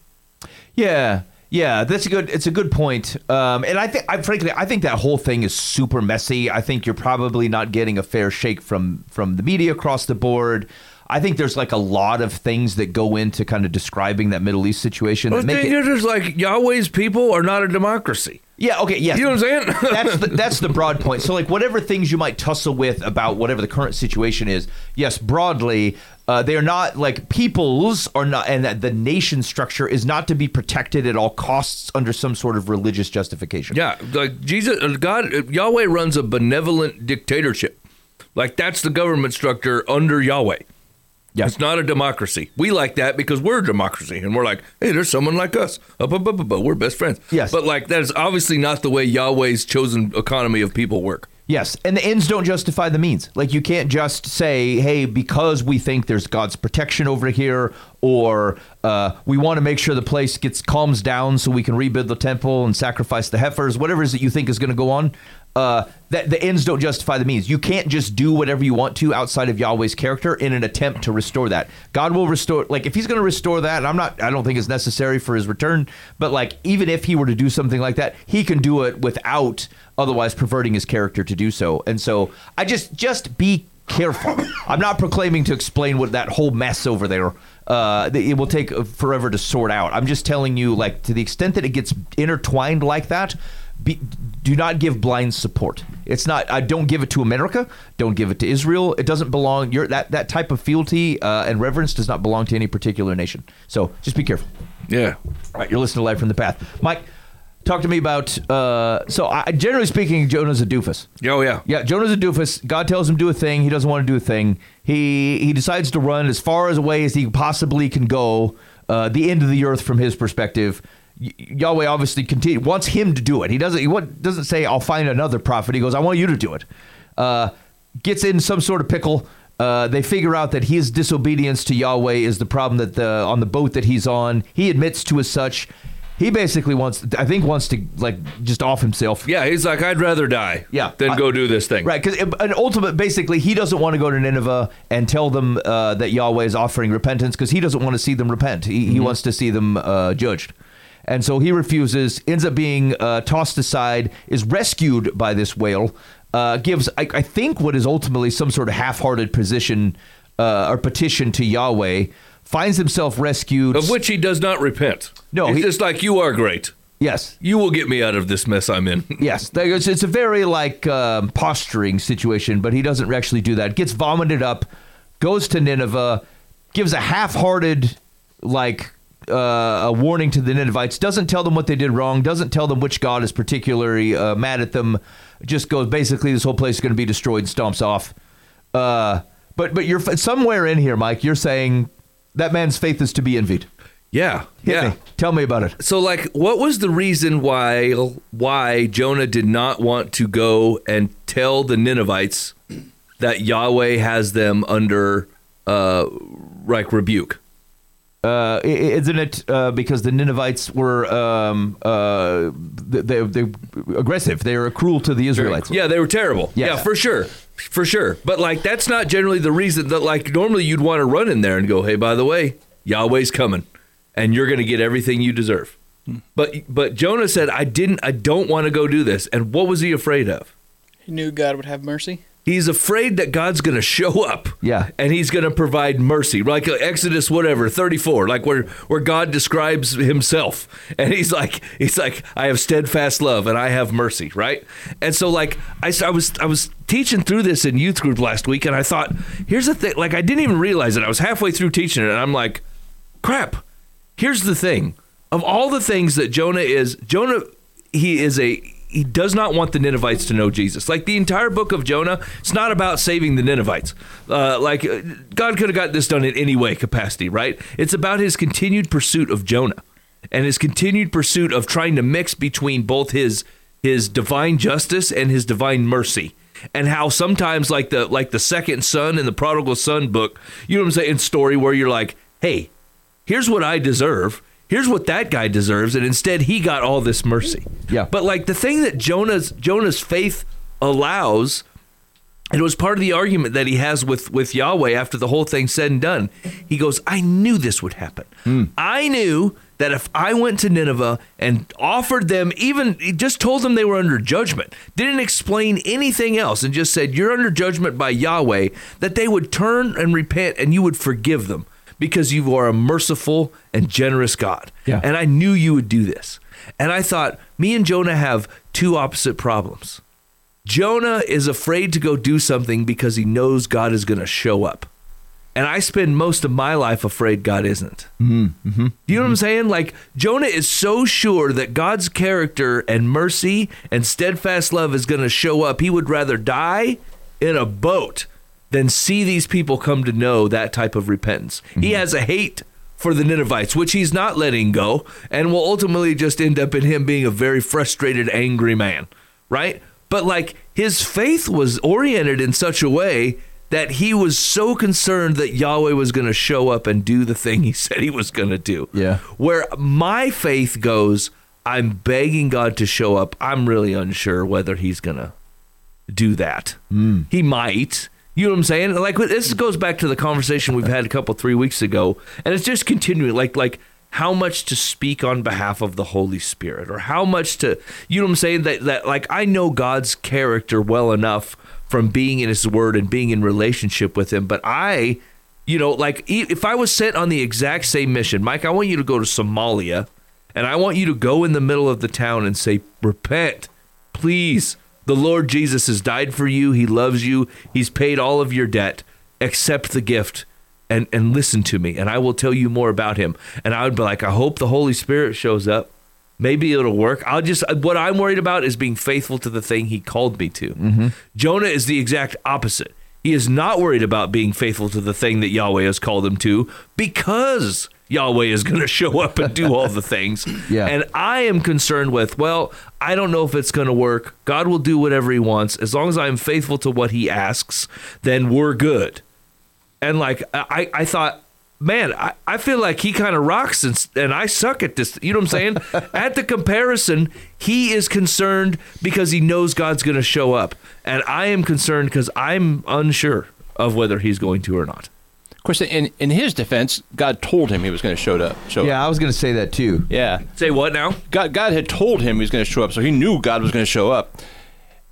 Yeah. Yeah, that's a good. It's a good point, um, and I think, I, frankly, I think that whole thing is super messy. I think you're probably not getting a fair shake from from the media across the board. I think there's like a lot of things that go into kind of describing that Middle East situation. Well, that make you're it, just like Yahweh's people are not a democracy. Yeah. Okay. Yes. You know what I'm saying? that's the, that's the broad point. So, like, whatever things you might tussle with about whatever the current situation is, yes, broadly, uh, they are not like peoples are not, and that the nation structure is not to be protected at all costs under some sort of religious justification. Yeah, like Jesus, God, Yahweh runs a benevolent dictatorship. Like, that's the government structure under Yahweh. Yeah. It's not a democracy. We like that because we're a democracy, and we're like, hey, there's someone like us. Up, up, up, up, up. We're best friends. Yes. But, like, that is obviously not the way Yahweh's chosen economy of people work. Yes, and the ends don't justify the means. Like, you can't just say, hey, because we think there's God's protection over here, or uh, we want to make sure the place gets calms down so we can rebuild the temple and sacrifice the heifers, whatever it is that you think is going to go on, uh, that the ends don't justify the means. You can't just do whatever you want to outside of Yahweh's character in an attempt to restore that. God will restore, like, if he's going to restore that, and I'm not, I don't think it's necessary for his return, but, like, even if he were to do something like that, he can do it without otherwise perverting his character to do so. And so I just, just be careful. I'm not proclaiming to explain what that whole mess over there, uh, it will take forever to sort out. I'm just telling you, like, to the extent that it gets intertwined like that, Be, do not give blind support. It's not. I don't give it to America. Don't give it to Israel. It doesn't belong. Your that that type of fealty uh, and reverence does not belong to any particular nation. So just be careful. Yeah. All right, you're listening to Live from the Path, Mike. Talk to me about. Uh, so I, generally speaking, Jonah's a doofus. Oh yeah. Yeah, Jonah's a doofus. God tells him to do a thing. He doesn't want to do a thing. He he decides to run as far as away as he possibly can go. Uh, the end of the earth from his perspective. Yahweh obviously continue, wants him to do it. He doesn't. He doesn't say, "I'll find another prophet." He goes, "I want you to do it." Uh, gets in some sort of pickle. Uh, they figure out that his disobedience to Yahweh is the problem that the on the boat that he's on. He admits to as such. He basically wants, I think, wants to like just off himself. Yeah, he's like, I'd rather die. Yeah, than I, go do this thing. Right, because an ultimate, basically, he doesn't want to go to Nineveh and tell them uh, that Yahweh is offering repentance because he doesn't want to see them repent. He, mm-hmm. he wants to see them uh, judged. And so he refuses, ends up being uh, tossed aside, is rescued by this whale, uh, gives, I, I think, what is ultimately some sort of half-hearted position uh, or petition to Yahweh, finds himself rescued. Of which he does not repent. No, He's he, just like, you are great. Yes. You will get me out of this mess I'm in. Yes, it's, it's a very like um, posturing situation, but he doesn't actually do that. Gets vomited up, goes to Nineveh, gives a half-hearted like uh, a warning to the Ninevites. Doesn't tell them what they did wrong. Doesn't tell them which god is particularly uh, mad at them. Just goes basically this whole place is going to be destroyed. Stomps off. Uh, but but you're somewhere in here, Mike. You're saying that man's faith is to be envied. Yeah, Hit yeah. me. Tell me about it. So, like, what was the reason why why Jonah did not want to go and tell the Ninevites that Yahweh has them under, uh, like, rebuke? Uh, i- isn't it uh, because the Ninevites were um, uh, they, they aggressive? They were cruel to the Israelites. Yeah, they were terrible. Yes. Yeah, for sure. For sure. But, like, that's not generally the reason that, like, normally you'd want to run in there and go, hey, by the way, Yahweh's coming. And you're going to get everything you deserve. Hmm. But but Jonah said, I didn't, I don't want to go do this. And what was he afraid of? He knew God would have mercy. He's afraid that God's going to show up. Yeah. And he's going to provide mercy. Like Exodus, whatever, thirty-four, like where, where God describes himself. And he's like, he's like, I have steadfast love and I have mercy, right? And so like, I, I was I was teaching through this in youth group last week, and I thought, here's the thing. Like, I didn't even realize it. I was halfway through teaching it, and I'm like, crap. Here's the thing. Of all the things that Jonah is, Jonah, he is a, he does not want the Ninevites to know Jesus. Like the entire book of Jonah, it's not about saving the Ninevites. Uh, like God could have got this done in any way capacity, right? It's about his continued pursuit of Jonah and his continued pursuit of trying to mix between both his his divine justice and his divine mercy. And how sometimes like the like the second son in the prodigal son book, you know what I'm saying, story where you're like, hey, here's what I deserve. Here's what that guy deserves. And instead, he got all this mercy. Yeah. But like the thing that Jonah's Jonah's faith allows, and it was part of the argument that he has with, with Yahweh after the whole thing's said and done. He goes, I knew this would happen. Mm. I knew that if I went to Nineveh and offered them, even he just told them they were under judgment, didn't explain anything else, and just said, you're under judgment by Yahweh, that they would turn and repent and you would forgive them. Because you are a merciful and generous God. Yeah. And I knew you would do this. And I thought, me and Jonah have two opposite problems. Jonah is afraid to go do something because he knows God is going to show up. And I spend most of my life afraid God isn't. Mm-hmm. Mm-hmm. You know what I'm saying? Like, Jonah is so sure that God's character and mercy and steadfast love is going to show up. He would rather die in a boat than see these people come to know that type of repentance. Mm-hmm. He has a hate for the Ninevites, which he's not letting go, and will ultimately just end up in him being a very frustrated, angry man, right? But like his faith was oriented in such a way that he was so concerned that Yahweh was going to show up and do the thing he said he was going to do. Yeah. Where my faith goes, I'm begging God to show up. I'm really unsure whether he's going to do that. Mm. He might. You know what I'm saying? Like, this goes back to the conversation we've had a couple, three weeks ago, and it's just continuing, like, like how much to speak on behalf of the Holy Spirit, or how much to, you know what I'm saying? That, that like, I know God's character well enough from being in his word and being in relationship with him, but I, you know, like, if I was sent on the exact same mission, Mike, I want you to go to Somalia, and I want you to go in the middle of the town and say, repent, please. The Lord Jesus has died for you. He loves you. He's paid all of your debt. Accept the gift and, and listen to me, and I will tell you more about him. And I would be like, I hope the Holy Spirit shows up. Maybe it'll work. I'll just, what I'm worried about is being faithful to the thing he called me to. Mm-hmm. Jonah is the exact opposite. He is not worried about being faithful to the thing that Yahweh has called him to, because Yahweh is going to show up and do all the things. Yeah. And I am concerned with, well, I don't know if it's going to work. God will do whatever he wants. As long as I'm faithful to what he asks, then we're good. And like, I, I thought, man, I, I feel like he kind of rocks and, and I suck at this. You know what I'm saying? At the comparison, he is concerned because he knows God's going to show up. And I am concerned because I'm unsure of whether he's going to or not. Of course, in, in his defense, God told him he was going to show up. Show yeah, up. I was going to say that too. Yeah. Say what now? God, God had told him he was going to show up, so he knew God was going to show up.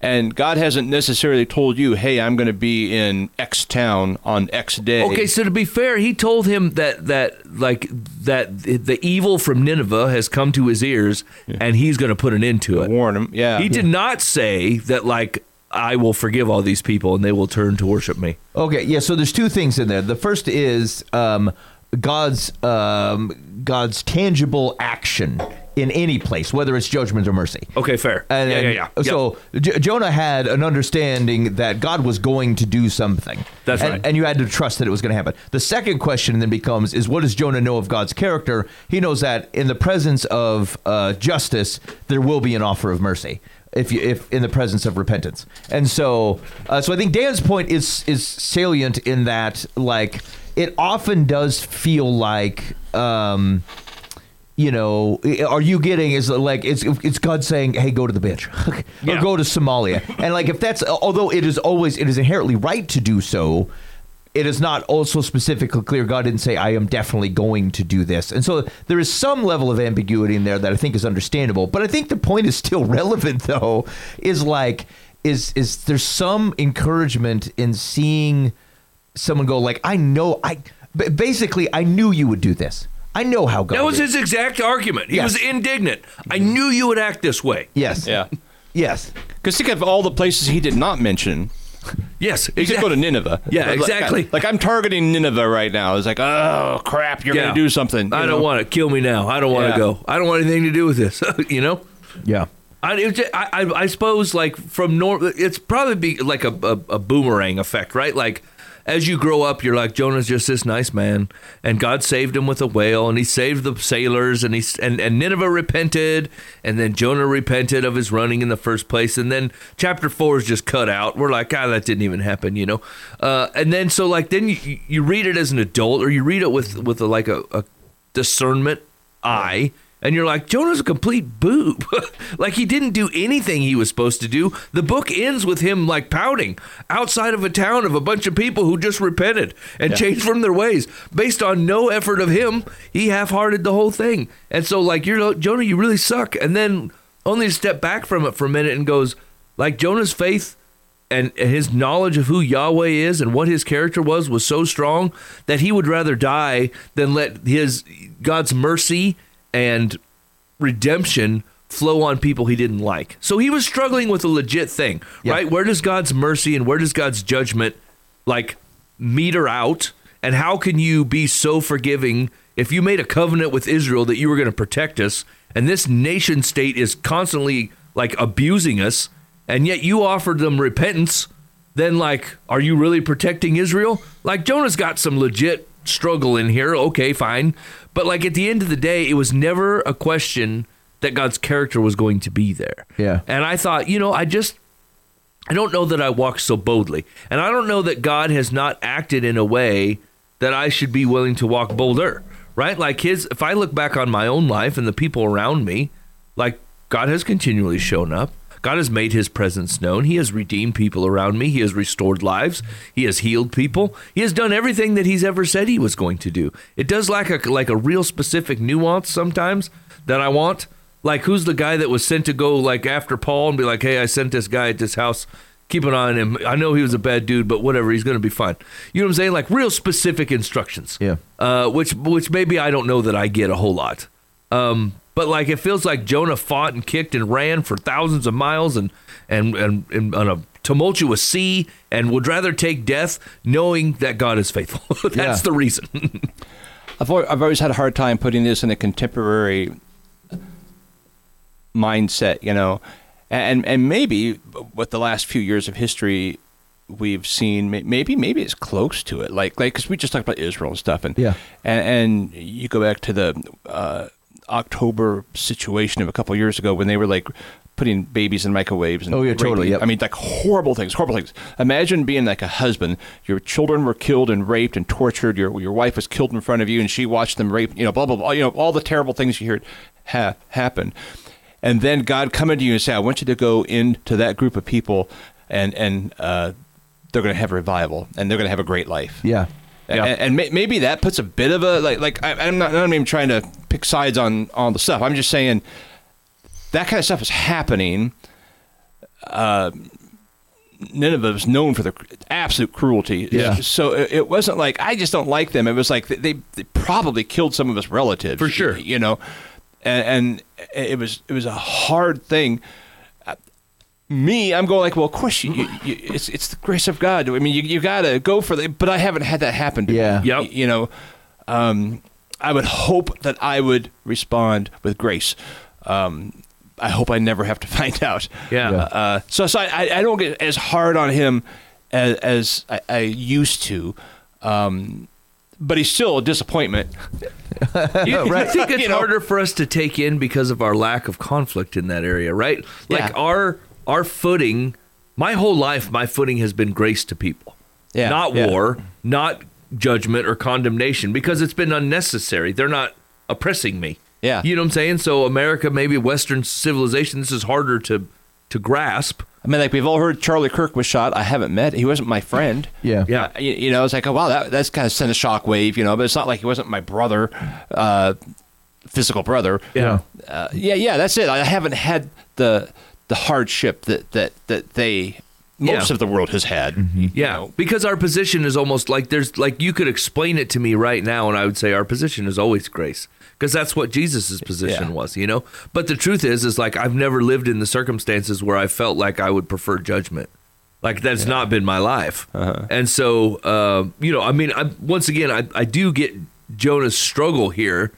And God hasn't necessarily told you, hey, I'm going to be in X town on X day. Okay, so to be fair, he told him that that like that the evil from Nineveh has come to his ears, yeah. and he's going to put an end to it. Warn him, yeah. He did not say that like I will forgive all these people and they will turn to worship me. Okay, yeah. So there's two things in there. The first is um, God's um, God's tangible action in any place, whether it's judgment or mercy. Okay, fair. And, yeah, and yeah, yeah. So J- Jonah had an understanding that God was going to do something. That's and, right. And you had to trust that it was going to happen. The second question then becomes, is what does Jonah know of God's character? He knows that in the presence of uh, justice, there will be an offer of mercy. If you, if in the presence of repentance. And so, uh, so I think Dan's point is is salient in that, like, it often does feel like, um, you know, are you getting is like it's it's God saying, hey, go to the bench or yeah. go to Somalia. And like if that's, although it is always, it is inherently right to do so, it is not also specifically clear. God didn't say, I am definitely going to do this. And so there is some level of ambiguity in there that I think is understandable. But I think the point is still relevant, though, is like, is is there's some encouragement in seeing someone go like, I know, I basically, I knew you would do this. I know how God That was is. his exact argument. He Yes. was indignant. I knew you would act this way. Yes. Yeah. Yes. Because think of all the places he did not mention. Yes, He could go to Nineveh. Yeah, Like- exactly. Like, like I'm targeting Nineveh right now. It's like, oh, crap, you're Yeah. going to do something. you I know? don't want it. Kill me now. I don't want Yeah. to go. I don't want anything to do with this. You know? Yeah. I, it just, I, I I suppose like from norm, it's probably be like a, a, a boomerang effect, right? Like as you grow up, you're like, Jonah's just this nice man, and God saved him with a whale, and he saved the sailors, and he and, and Nineveh repented, and then Jonah repented of his running in the first place, and then chapter four is just cut out. We're like, ah, that didn't even happen, you know. Uh, and then so like then you you read it as an adult, or you read it with with a, like a, a discernment eye. And you're like, Jonah's a complete boob. Like, he didn't do anything he was supposed to do. The book ends with him, like, pouting outside of a town of a bunch of people who just repented and Yeah. changed from their ways. Based on no effort of him, he half-hearted the whole thing. And so, like, you're Jonah, you really suck. And then only to step back from it for a minute and goes, like, Jonah's faith and his knowledge of who Yahweh is and what his character was was so strong that he would rather die than let his God's mercy and redemption flow on people he didn't like. So he was struggling with a legit thing, Yeah. right? Where does God's mercy and where does God's judgment like meter out? And how can you be so forgiving if you made a covenant with Israel that you were going to protect us, and this nation state is constantly like abusing us, and yet you offered them repentance? Then like, are you really protecting Israel? Like Jonah's got some legit struggle in here. Okay, fine. But like at the end of the day, it was never a question that God's character was going to be there. Yeah. And I thought, you know, I just, I don't know that I walk so boldly. And I don't know that God has not acted in a way that I should be willing to walk bolder, right? Like his, if I look back on my own life and the people around me, like God has continually shown up. God has made his presence known. He has redeemed people around me. He has restored lives. He has healed people. He has done everything that he's ever said he was going to do. It does lack a, like a real specific nuance sometimes that I want. Like, who's the guy that was sent to go like after Paul and be like, hey, I sent this guy at this house. Keep an eye on him. I know he was a bad dude, but whatever. He's going to be fine. You know what I'm saying? Like real specific instructions. Yeah. Uh, which which maybe I don't know that I get a whole lot. Um, But like it feels like Jonah fought and kicked and ran for thousands of miles and and, and, and on a tumultuous sea and would rather take death knowing that God is faithful. That's Yeah. the reason. I've al- I've always had a hard time putting this in a contemporary mindset, you know, and and maybe with the last few years of history, we've seen may- maybe maybe it's close to it, like like because we just talked about Israel and stuff, and Yeah. and, and you go back to the uh, October situation of a couple of years ago when they were like putting babies in microwaves and Oh, yeah, raping- totally, yep. I mean, like horrible things, horrible things. Imagine being like a husband. Your children were killed and raped and tortured. Your your wife was killed in front of you, and she watched them rape. You know, blah blah blah. You know, all the terrible things you heard ha- happen. And then God coming to you and say, "I want you to go into that group of people, and and uh, they're going to have a revival, and they're going to have a great life." Yeah. Yeah. And, and may, maybe that puts a bit of a like like I, I'm not I'm not even trying to pick sides on on the stuff. I'm just saying that kind of stuff is happening. uh, Nineveh was known for their absolute cruelty. Yeah. So it, it wasn't like I just don't like them. It was like they, they probably killed some of us relatives For sure. You know, and, and it was it was a hard thing. Me, I'm going like, well, of course, you, you, you, it's it's the grace of God. I mean, you you got to go for it, but I haven't had that happen to Yeah. me. Yep. You, you know, um, I would hope that I would respond with grace. Um, I hope I never have to find out. Yeah. Uh, uh, so so I, I don't get as hard on him as, as I, I used to. Um, but he's still a disappointment. You, Right. I think it's You know? harder for us to take in because of our lack of conflict in that area, right? Like Yeah. our our footing, my whole life, my footing has been grace to people, Yeah, not yeah. war, not judgment or condemnation, because it's been unnecessary. They're not oppressing me. Yeah. You know what I'm saying? So America, maybe Western civilization, this is harder to to grasp. I mean, like we've all heard Charlie Kirk was shot. I haven't met. He wasn't my friend. Yeah. Yeah. Uh, you, you know, it's like, oh wow, that that's kind of sent a shockwave. You know, but it's not like he wasn't my brother, uh, physical brother. Yeah. Uh, yeah, yeah. That's it. I haven't had the the hardship that that that they most Yeah. of the world has had. you Yeah, know. because our position is almost like there's like you could explain it to me right now, and I would say our position is always grace, because that's what Jesus's position Yeah. was, you know. But the truth is, is like I've never lived in the circumstances where I felt like I would prefer judgment. Like that's not been my life, Uh-huh. and so uh, you know, I mean, I, once again, I I do get Jonah's struggle here,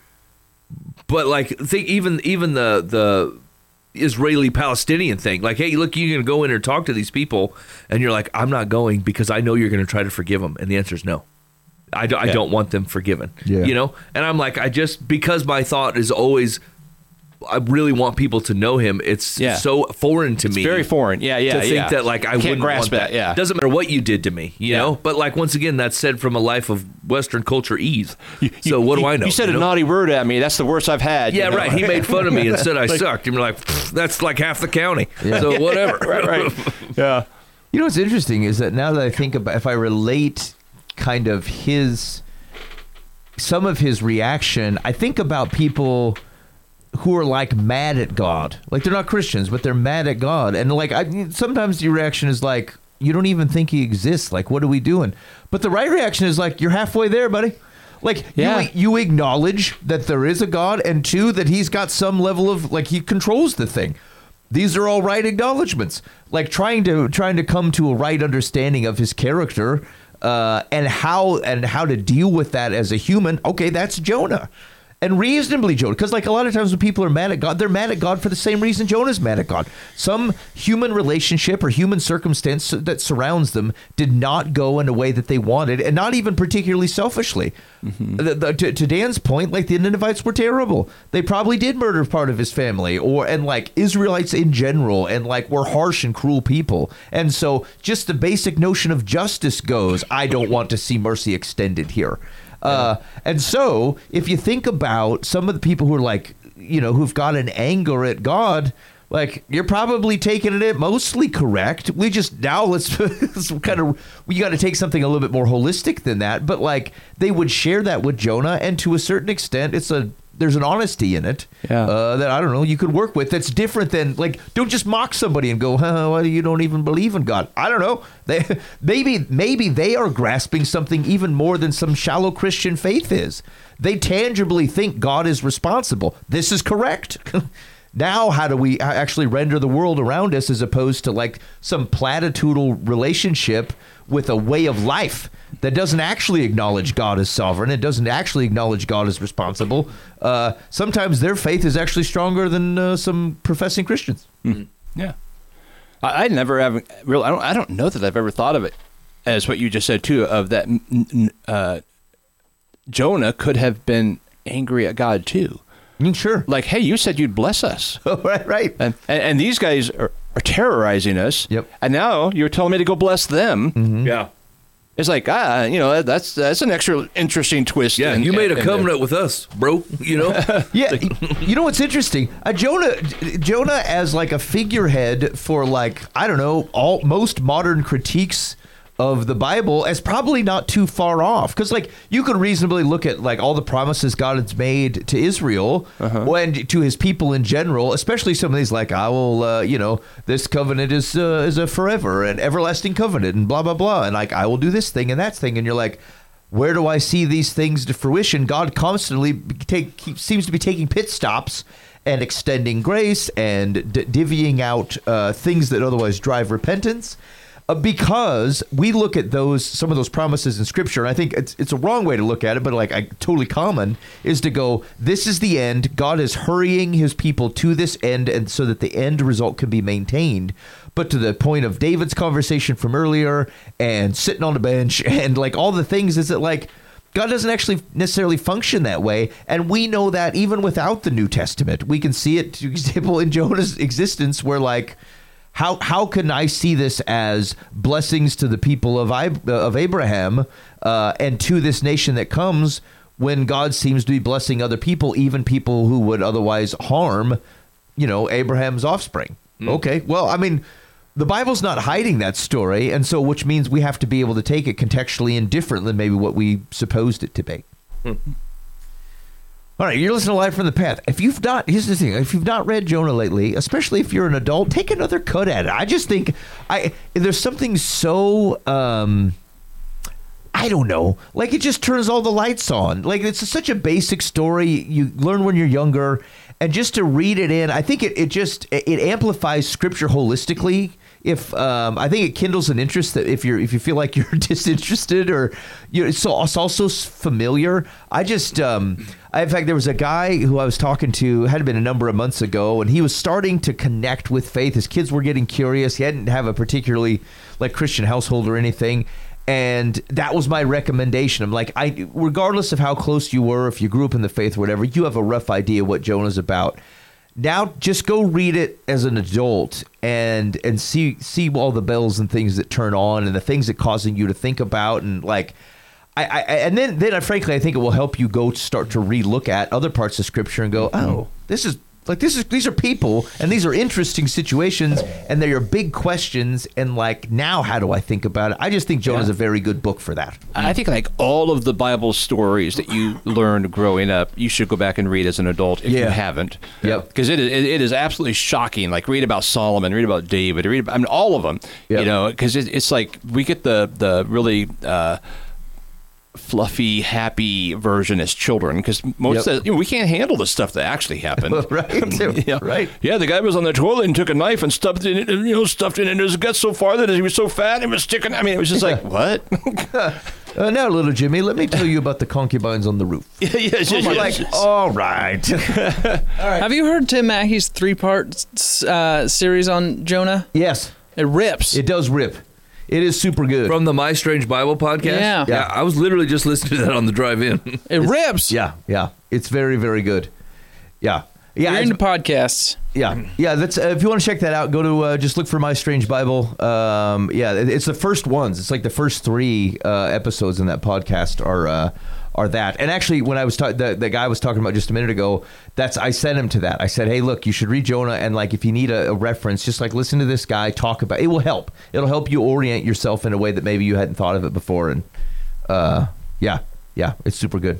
but like think even even the the. Israeli-Palestinian thing. Like, hey, look, you're going to go in and talk to these people, and you're like, I'm not going because I know you're going to try to forgive them. And the answer is no. I, do, I Yeah. don't want them forgiven. Yeah. You know? And I'm like, I just, because my thought is always, I really want people to know him. It's Yeah. so foreign to It's me. very foreign. Yeah, yeah, to think yeah. that like I Can't wouldn't grasp want that. that, yeah. Doesn't matter what you did to me, you Yeah. know. But like once again, that's said from a life of Western culture ease. You- so what do you- I know? You said you a know? naughty word at me. That's the worst I've had. Yeah, you know? right. He made fun of me and said I sucked. And you're like, "Pfft, that's like half the county. So whatever. right, right. Yeah. You know what's interesting is that now that I think about, if I relate kind of his, some of his reaction, I think about people who are like mad at God. Like they're not Christians, but they're mad at God. And like I, sometimes your reaction is like, you don't even think he exists. Like, what are we doing? But the right reaction is like, you're halfway there, buddy. Like Yeah. you, you acknowledge that there is a God, and two, that he's got some level of, like, he controls the thing. These are all right acknowledgments. Like trying to trying to come to a right understanding of his character uh, and how and how to deal with that as a human. Okay, that's Jonah. And reasonably, Jonah, because like a lot of times when people are mad at God, they're mad at God for the same reason Jonah's mad at God. Some human relationship or human circumstance that surrounds them did not go in a way that they wanted, and not even particularly selfishly. Mm-hmm. The, the, to, to Dan's point, like the Ninevites were terrible. They probably did murder part of his family, or and like Israelites in general, and like were harsh and cruel people. And so just the basic notion of justice goes, I don't want to see mercy extended here. Uh, and so, if you think about some of the people who are like, you know, who've got an anger at God, like you're probably taking it mostly correct. We just now let's, let's kind of we got to take something a little bit more holistic than that. But like they would share that with Jonah, and to a certain extent, it's a there's an honesty in it Yeah. uh, that I don't know you could work with. That's different than like don't just mock somebody and go, huh, well, you don't even believe in God. I don't know. They maybe maybe they are grasping something even more than some shallow Christian faith is. They tangibly think God is responsible. This is correct. Now, how do we actually render the world around us as opposed to like some platitudinal relationship with a way of life that doesn't actually acknowledge God as sovereign? It doesn't actually acknowledge God as responsible. Uh, sometimes their faith is actually stronger than uh, some professing Christians. Yeah, I, I never have real. I don't. I don't know that I've ever thought of it as what you just said too. Of that, n- n- uh, Jonah could have been angry at God too. Mm, sure. Like, hey, you said you'd bless us, right, right. and and, and these guys are, are terrorizing us. Yep. And now you're telling me to go bless them. Yeah. It's like, ah, you know, that's that's an extra interesting twist. Yeah. in- You made a in- in covenant with us, bro. You know? Yeah, you know what's interesting? Uh, Jonah, Jonah as like a figurehead for like I don't know all most modern critiques of the Bible as probably not too far off, because like you could reasonably look at like all the promises God has made to Israel uh-huh. and to his people in general, especially some of these like I will uh, you know this covenant is uh, is a forever and everlasting covenant and blah blah blah, and like I will do this thing and that thing, and you're like, where do I see these things to fruition? God constantly take keep, seems to be taking pit stops and extending grace and d- divvying out uh, things that otherwise drive repentance. Uh, because we look at those, some of those promises in Scripture, and I think it's it's a wrong way to look at it, but like I, totally common is to go, this is the end. God is hurrying his people to this end, and so that the end result can be maintained. But to the point of David's conversation from earlier, and sitting on the bench, and like all the things, is that like God doesn't actually necessarily function that way, and we know that even without the New Testament. We can see it, for example, in Jonah's existence, where like, How how can I see this as blessings to the people of I, of Abraham uh, and to this nation that comes, when God seems to be blessing other people, even people who would otherwise harm, you know, Abraham's offspring? Mm. Okay, well, I mean, the Bible's not hiding that story, and so which means we have to be able to take it contextually and different than maybe what we supposed it to be. Mm. All right, you're listening to Live from the Path. If you've not, here's the thing: if you've not read Jonah lately, especially if you're an adult, take another cut at it. I just think I there's something so um, I don't know, like it just turns all the lights on. Like it's such a basic story you learn when you're younger, and just to read it in, I think it, it just it amplifies Scripture holistically. If um, I think it kindles an interest that if you're if you feel like you're disinterested or you it's, so, it's also familiar. I just um, I, in fact there was a guy who I was talking to, had been a number of months ago, and he was starting to connect with faith. His kids were getting curious. He hadn't have a particularly like Christian household or anything. And that was my recommendation. I'm like, I regardless of how close you were, if you grew up in the faith or whatever, you have a rough idea what Jonah's about. Now just go read it as an adult and and see see all the bells and things that turn on and the things that causing you to think about, and like I, I and then then I frankly I think it will help you go start to relook at other parts of Scripture and go, oh, this is like this is these are people and these are interesting situations and they are big questions, and like now how do I think about it? I just think Jonah's yeah. a very good book for that. I think like all of the Bible stories that you learned growing up, you should go back and read as an adult if yeah. you haven't. Yep. Because it, it it is absolutely shocking. Like read about Solomon, read about David, read about I mean all of them. Yep. You know, because it, it's like we get the the really. Uh, fluffy, happy version as children, because most yep. of the, you know, we can't handle the stuff that actually happened. right, yeah. right. Yeah, the guy was on the toilet and took a knife and stuffed it, in, you know, stuffed it into his gut so far that he was so fat it was sticking. I mean, it was just like what? Uh, now, little Jimmy, let me tell you about the concubines on the roof. yeah, yes, oh, yes, like, yes. all right. all right. Have you heard Tim Mackey's three-part uh, series on Jonah? Yes. It rips. It does rip. It is super good. From the My Strange Bible podcast? Yeah. Yeah, I was literally just listening to that on the drive-in. It it's, rips. Yeah, yeah. It's very, very good. Yeah. Yeah, You're into podcasts. Yeah, yeah. That's uh, if you want to check that out, go to uh, just look for My Strange Bible. Um, yeah, it, it's the first ones. It's like the first three uh, episodes in that podcast are uh, are that. And actually, when I was ta- the the guy I was talking about just a minute ago, that's I sent him to that. I said, hey, look, you should read Jonah, and like if you need a, a reference, just like listen to this guy talk about. It will help. It'll help you orient yourself in a way that maybe you hadn't thought of it before. And uh, yeah, yeah, it's super good.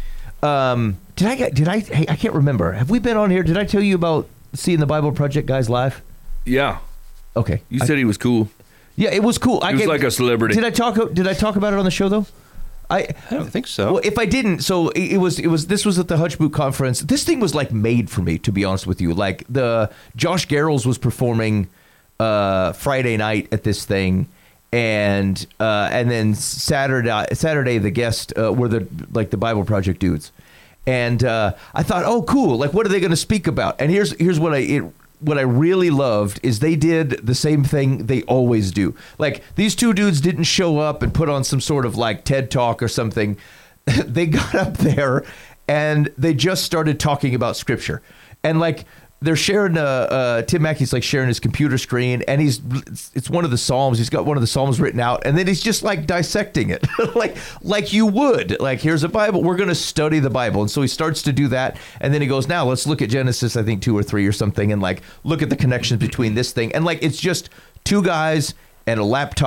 Um, did I get? Did I? Hey, I can't remember. Have we been on here? Did I tell you about seeing the Bible Project guys live? Yeah. Okay. You I, said he was cool. Yeah, it was cool. He I was get, like a celebrity. Did I talk? Did I talk about it on the show though? I I don't think so. Well, if I didn't, so it, it was. It was. This was at the Hutch Boot conference. This thing was like made for me, to be honest with you. Like the Josh Garrels was performing uh, Friday night at this thing. And uh, and then Saturday, Saturday the guest uh, were the like the Bible Project dudes, and uh, I thought, oh, cool. Like, what are they going to speak about? And here's here's what I it, what I really loved is they did the same thing they always do. Like these two dudes didn't show up and put on some sort of like TED Talk or something. They got up there and they just started talking about Scripture, and like. They're sharing, uh, uh, Tim Mackey's like sharing his computer screen, and he's, it's one of the Psalms. He's got one of the Psalms written out, and then he's just like dissecting it, like, like you would. Like, here's a Bible. We're going to study the Bible. And so he starts to do that, and then he goes, now let's look at Genesis, I think two or three or something, and like look at the connections between this thing. And like, it's just two guys and a laptop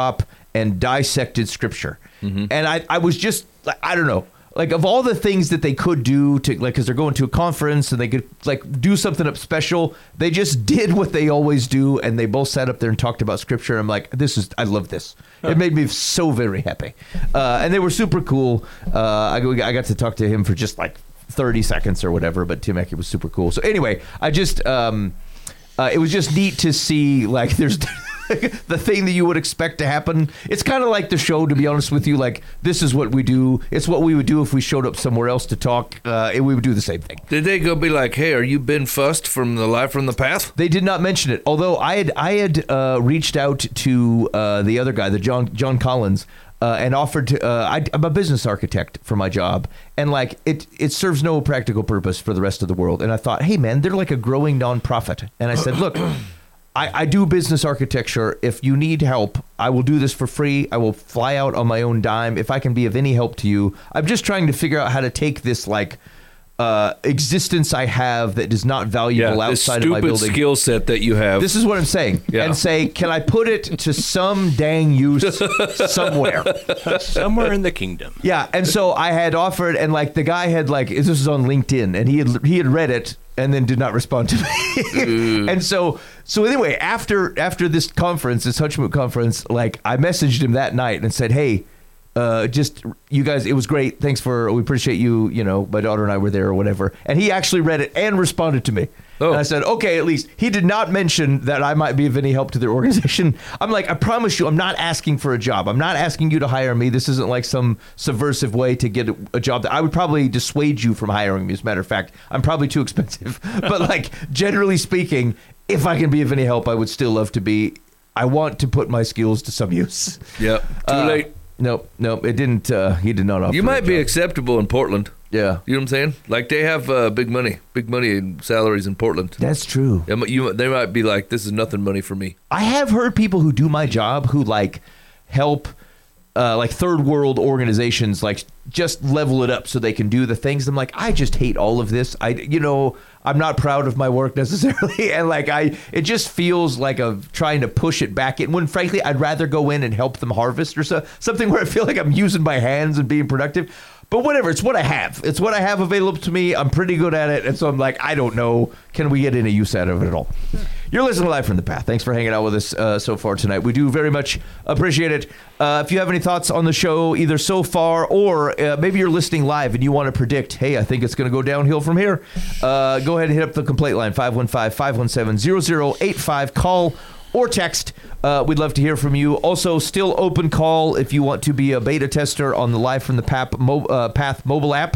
and dissected Scripture. Mm-hmm. And I, I was just, I don't know, like of all the things that they could do to, like, because they're going to a conference and they could like do something up special, they just did what they always do, and they both sat up there and talked about Scripture. I'm like, this is, I love this. It made me so very happy, uh, and they were super cool. Uh, I, I got to talk to him for just like thirty seconds or whatever, but Tim Eckert was super cool. So anyway, I just, um, uh, it was just neat to see like there's. The thing that you would expect to happen. It's kind of like the show, to be honest with you. Like, this is what we do. It's what we would do if we showed up somewhere else to talk. Uh, and we would do the same thing. Did they go be like, hey, are you Ben Fust from the Live from the Path? They did not mention it. Although I had I had uh, reached out to uh, the other guy, the John John Collins, uh, and offered to. Uh, I, I'm a business architect for my job, and like it it serves no practical purpose for the rest of the world. And I thought, hey man, they're like a growing nonprofit. And I said, look. I, I do business architecture. If you need help, I will do this for free. I will fly out on my own dime. If I can be of any help to you, I'm just trying to figure out how to take this like uh, existence I have that is not valuable yeah, outside of my building. This stupid skill set that you have. This is what I'm saying. Yeah. And say, can I put it to some dang use somewhere? Somewhere in the kingdom. Yeah. And so I had offered, and like the guy had like, this was on LinkedIn, and he had he had read it. And then did not respond to me. And so, so anyway, after after this conference, this Hutchmoot conference, like I messaged him that night and said, "Hey, uh, just you guys, it was great. Thanks for, we appreciate you. You know, my daughter and I were there or whatever." And he actually read it and responded to me. Oh. And I said, okay, at least. He did not mention that I might be of any help to their organization. I'm like, I promise you, I'm not asking for a job. I'm not asking you to hire me. This isn't like some subversive way to get a, a job that I would probably dissuade you from hiring me. As a matter of fact, I'm probably too expensive. But like, generally speaking, if I can be of any help, I would still love to be. I want to put my skills to some use. Yep. Too uh, late. Nope, nope. It didn't. Uh, he did not offer. You might be acceptable in Portland. Yeah. You know what I'm saying? Like they have uh, big money, big money in salaries in Portland. That's true. You, you, they might be like, this is nothing money for me. I have heard people who do my job who like help uh, like third world organizations like just level it up so they can do the things. I'm like, I just hate all of this. I, you know, I'm not proud of my work necessarily. And like, I, it just feels like a trying to push it back in when frankly, I'd rather go in and help them harvest or so, something where I feel like I'm using my hands and being productive. But whatever, it's what I have. It's what I have available to me. I'm pretty good at it. And so I'm like, I don't know. Can we get any use out of it at all? You're listening to Live from the Path. Thanks for hanging out with us uh, so far tonight. We do very much appreciate it. Uh, if you have any thoughts on the show, either so far or uh, maybe you're listening live and you want to predict, hey, I think it's going to go downhill from here, uh, go ahead and hit up the complaint line, five one five, five one seven, zero zero eight five. Call or text. Uh, we'd love to hear from you. Also, still open call if you want to be a beta tester on the Live from the Path, mo- uh, Path mobile app.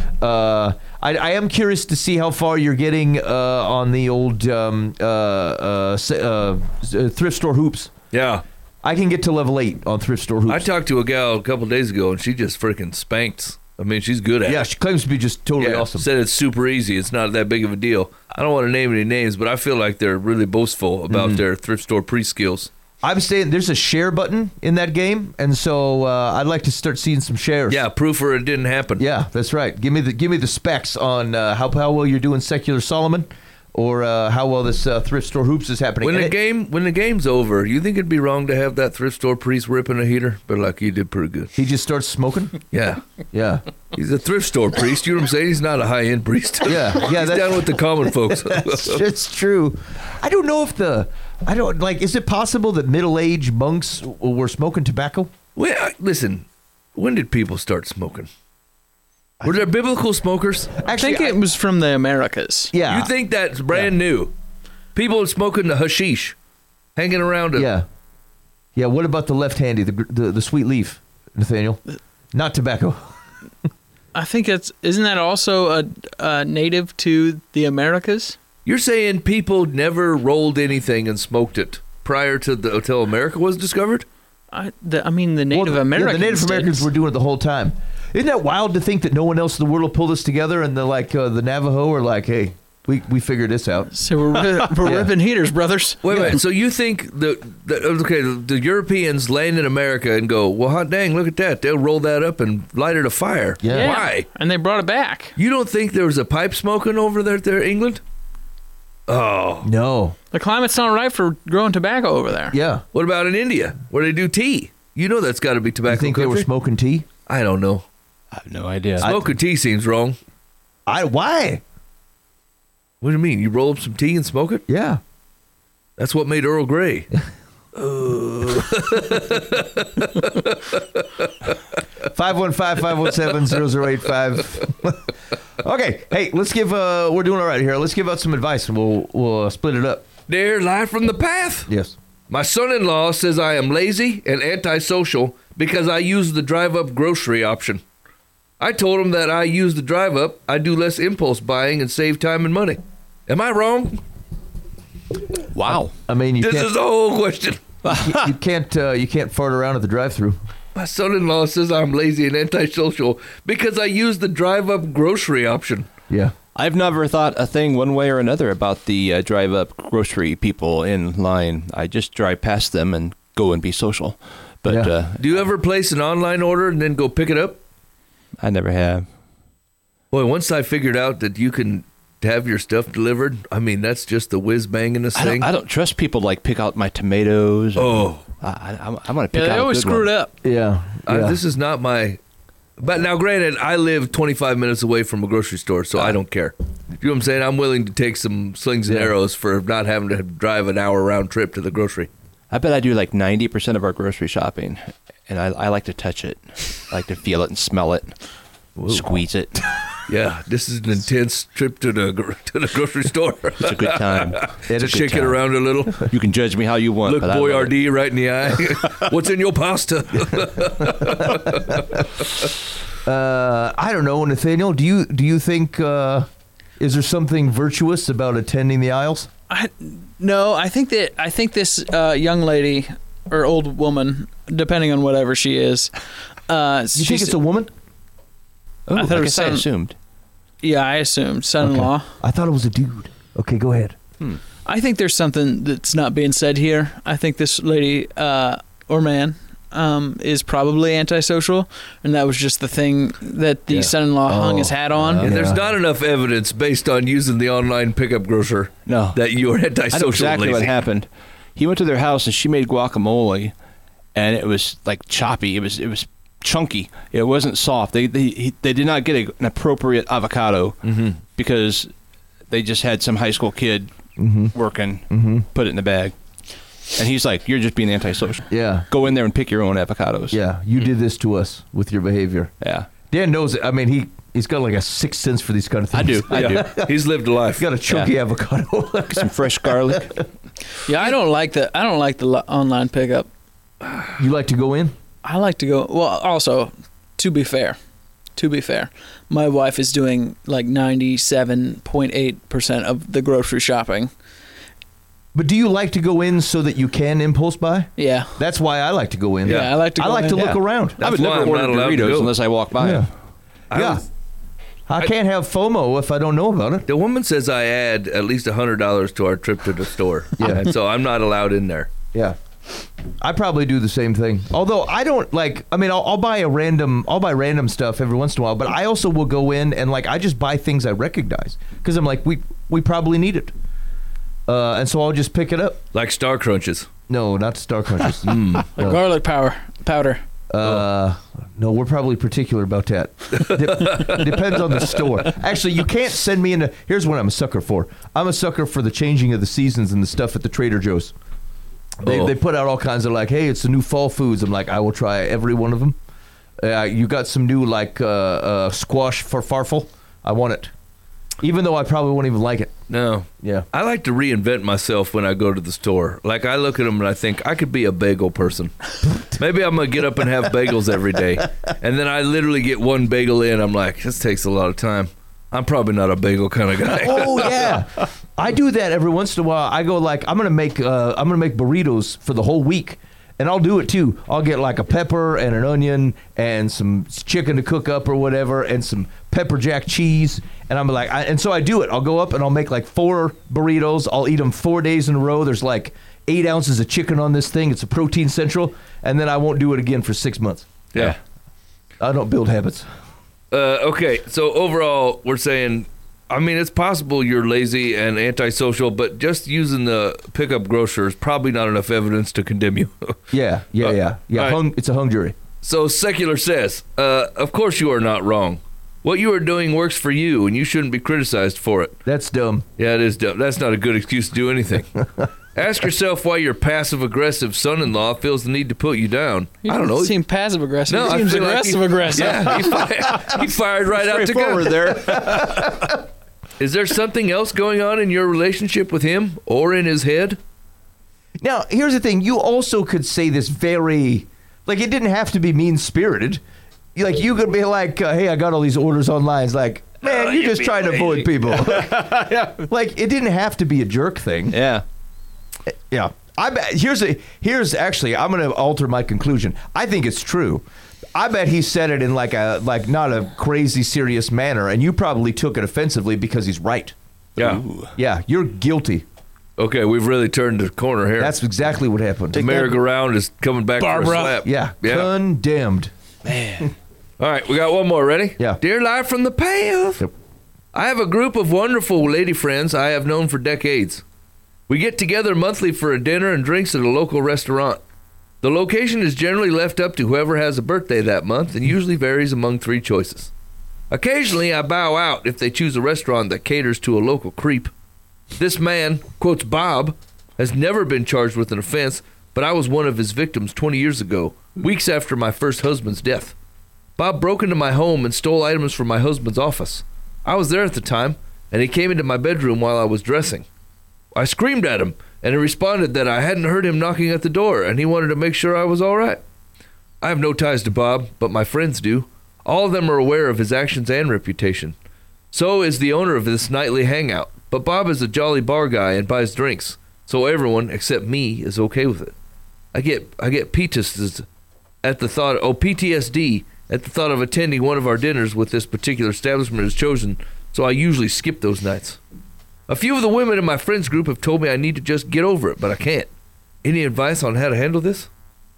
Uh, I, I am curious to see how far you're getting uh, on the old um, uh, uh, uh, Thrift Store Hoops. Yeah. I can get to level eight on Thrift Store Hoops. I talked to a gal a couple days ago, and she just freaking spanks. I mean, she's good at yeah, it. Yeah, she claims to be just totally yeah, awesome. Said it's super easy. It's not that big of a deal. I don't want to name any names, but I feel like they're really boastful about mm-hmm. their thrift store pre-skills. I'm saying there's a share button in that game, and so uh, I'd like to start seeing some shares. Yeah, proof or it didn't happen. Yeah, that's right. Give me the give me the specs on uh, how how well you're doing Secular Solomon, or uh, how well this uh, Thrift Store Hoops is happening. When and the it, game when the game's over, you think it'd be wrong to have that thrift store priest ripping a heater? But like he did pretty good. He just starts smoking. Yeah, yeah. He's a thrift store priest. You know what I'm saying? He's not a high end priest. Yeah, yeah. He's down with the common folks. That's it's true. I don't know if the I don't like. Is it possible that middle aged monks were smoking tobacco? Well, listen. When did people start smoking? Were there biblical smokers? Actually, I think it was from the Americas. Yeah. You think that's brand yeah. new? People smoking the hashish, hanging around. A, yeah. Yeah. What about the left handy, the, the the sweet leaf, Nathaniel? Not tobacco. I think it's isn't that also a, a native to the Americas? You're saying people never rolled anything and smoked it prior to the until America was discovered? I, the, I mean, the Native well, Americans. Yeah, the Native Americans did. were doing it the whole time. Isn't that wild to think that no one else in the world will pull this together, and the like uh, the Navajo are like, hey, we we figured this out. So we're we're yeah. ripping heaters, brothers. Wait, wait. So you think the, the okay the Europeans land in America and go, well, hot dang, look at that. They'll roll that up and light it a fire. Yeah. yeah. Why? And they brought it back. You don't think there was a pipe smoking over there, there England? Oh no, the climate's not right for growing tobacco over there. Yeah. What about in India, where they do tea? You know that's got to be tobacco You think country. they were smoking tea? I don't know. I have no idea. Smoking tea seems wrong. I why? What do you mean? You roll up some tea and smoke it? Yeah. That's what made Earl Grey. five one five, five one seven, zero zero eight five. Okay, hey, let's give. Uh, we're doing all right here. Let's give out some advice, and we'll we'll uh, split it up. There, live from the path. Yes. My son-in-law says I am lazy and antisocial because I use the drive-up grocery option. I told him that I use the drive-up, I do less impulse buying and save time and money. Am I wrong? Wow. I mean, you This can't. is the whole question. you, you can't. Uh, you can't fart around at the drive-through. My son-in-law says I'm lazy and antisocial because I use the drive-up grocery option. Yeah. I've never thought a thing one way or another about the uh, drive-up grocery people in line. I just drive past them and go and be social. But Yeah. uh, Do you ever place an online order and then go pick it up? I never have. Boy, once I figured out that you can have your stuff delivered, I mean, that's just the whiz-bang in this I thing. don't, I don't trust people to, like, pick out my tomatoes. Oh. I, I, I'm going to pick Yeah, out they a always good screw one. it up. Yeah. Uh, yeah. this is not my. But now, granted, I live twenty-five minutes away from a grocery store, so I don't care. You know what I'm saying? I'm willing to take some slings and Yeah. arrows for not having to drive an hour round trip to the grocery. I bet I do like ninety percent of our grocery shopping, and I, I like to touch it. I like to feel it and smell it, squeeze it. Yeah, this is an intense trip to the gr- to the grocery store. It's a good time. It's a good Shake it time. around a little. You can judge me how you want. Look but I love it. Boyardee right in the eye. What's in your pasta? Uh, I don't know, Nathaniel. Do you do you think uh, is there something virtuous about attending the aisles? I, no, I think that I think this uh, young lady or old woman, depending on whatever she is, uh, You think it's a woman? Oh, I I, thought it was guess I some- assumed. yeah, I assume son-in-law. I thought it was a dude. Okay, go ahead. I think there's something that's not being said here. I think this lady uh, or man um, is probably antisocial, and that was just the thing that the Yeah. son-in-law hung Oh, his hat on. And there's Yeah. not enough evidence based on using the online pickup grocer No. that you're antisocial I know exactly and what lazy. happened. He went to their house and she made guacamole, and it was like choppy. It was it was chunky. It wasn't soft. They they he, they did not get a, an appropriate avocado because they just had some high school kid working, put it in the bag, and he's like, "You're just being antisocial. Yeah. Go in there and pick your own avocados." Yeah, you did this to us with your behavior. yeah. Dan knows it. I mean, he, he's got like a sixth sense for these kind of I things. do. I do. He's lived a life. He's got a chunky avocado. Some fresh garlic. Yeah, I don't like the I don't like the lo- online pickup. You like to go in? I like to go. Well, also, to be fair, to be fair, my wife is doing like ninety-seven point eight percent of the grocery shopping. But do you like to go in so that you can impulse buy? Yeah. That's why I like to go in. Yeah, I like to I go like in. to look Yeah. around. I would That's why never I'm order not allowed to Doritos go. unless I walk by Yeah. them. I yeah. was- I can't have FOMO if I don't know about it. The woman says I add at least one hundred dollars to our trip to the store. Yeah. And so I'm not allowed in there. Yeah. I probably do the same thing. Although I don't like, I mean, I'll, I'll buy a random, I'll buy random stuff every once in a while, but I also will go in and like, I just buy things I recognize because I'm like, we, we probably need it. Uh, and so I'll just pick it up. Like Star Crunches. No, not Star Crunches. Like garlic power powder. Uh, no, we're probably particular about that. De- depends on the store. Actually, you can't send me into. Here's what I'm a sucker for. I'm a sucker for the changing of the seasons and the stuff at the Trader Joe's. They Oh. they put out all kinds of like, hey, it's the new fall foods. I'm like, I will try every one of them. Uh, you got some new like uh, uh, squash for farfel. I want it, even though I probably won't even like it. No. Yeah. I like to reinvent myself when I go to the store. Like I look at them and I think I could be a bagel person. Maybe I'm gonna get up and have bagels every day, and then I literally get one bagel in. I'm like, this takes a lot of time. I'm probably not a bagel kind of guy. Oh yeah, I do that every once in a while. I go like, I'm gonna make uh, I'm gonna make burritos for the whole week, and I'll do it too. I'll get like a pepper and an onion and some chicken to cook up or whatever, and some pepper jack cheese. And I'm like, I, and so I do it. I'll go up and I'll make like four burritos. I'll eat them four days in a row. There's like eight ounces of chicken on this thing. It's a protein central, and then I won't do it again for six months. Yeah. I don't build habits. Uh, okay, so overall, we're saying I mean, it's possible you're lazy and antisocial, but just using the pickup grocer is probably not enough evidence to condemn you. Yeah, yeah, Uh, yeah. Yeah, all right. hung, it's a hung jury. So Secular says, uh, of course you are not wrong. What you are doing works for you, and you shouldn't be criticized for it. That's dumb. Yeah, it is dumb. That's not a good excuse to do anything. Ask yourself why your passive-aggressive son-in-law feels the need to put you down. You I don't know. Seem passive aggressive. No, I seems feel like aggressive he- aggressive. Yeah, he fired, he fired right out to Straightforward go. there. Is there something else going on in your relationship with him or in his head? Now, here's the thing. You also could say this very, like, it didn't have to be mean-spirited. Like, you could be like, uh, hey, I got all these orders online. It's like, man, you're just trying to avoid people. Like, it didn't have to be a jerk thing. Yeah. Yeah. I bet, here's a, here's actually, I'm going to alter my conclusion. I think it's true. I bet he said it in like a, like not a crazy serious manner, and you probably took it offensively because he's right. Yeah. Yeah, you're guilty. Okay, we've really turned the corner here. That's exactly what happened. the merry-go-round is coming back for a Barbara. slap. Yeah, Yeah. condemned. All right, we got one more. Ready? Yeah. Dear Live from the Path. Yep. I have a group of wonderful lady friends I have known for decades. We get together monthly for a dinner and drinks at a local restaurant. The location is generally left up to whoever has a birthday that month and usually varies among three choices. Occasionally, I bow out if they choose a restaurant that caters to a local creep. This man, quotes Bob, has never been charged with an offense, but I was one of his victims twenty years ago, weeks after my first husband's death. Bob broke into my home and stole items from my husband's office. I was there at the time, and he came into my bedroom while I was dressing. I screamed at him, and he responded that I hadn't heard him knocking at the door, and he wanted to make sure I was all right. I have no ties to Bob, but my friends do. All of them are aware of his actions and reputation. So is the owner of this nightly hangout, but Bob is a jolly bar guy and buys drinks, so everyone except me is okay with it. I get I get P T S D at the thought oh P T S D at the thought of attending one of our dinners with this particular establishment is chosen, so I usually skip those nights. A few of the women in my friends group have told me I need to just get over it, but I can't. Any advice on how to handle this?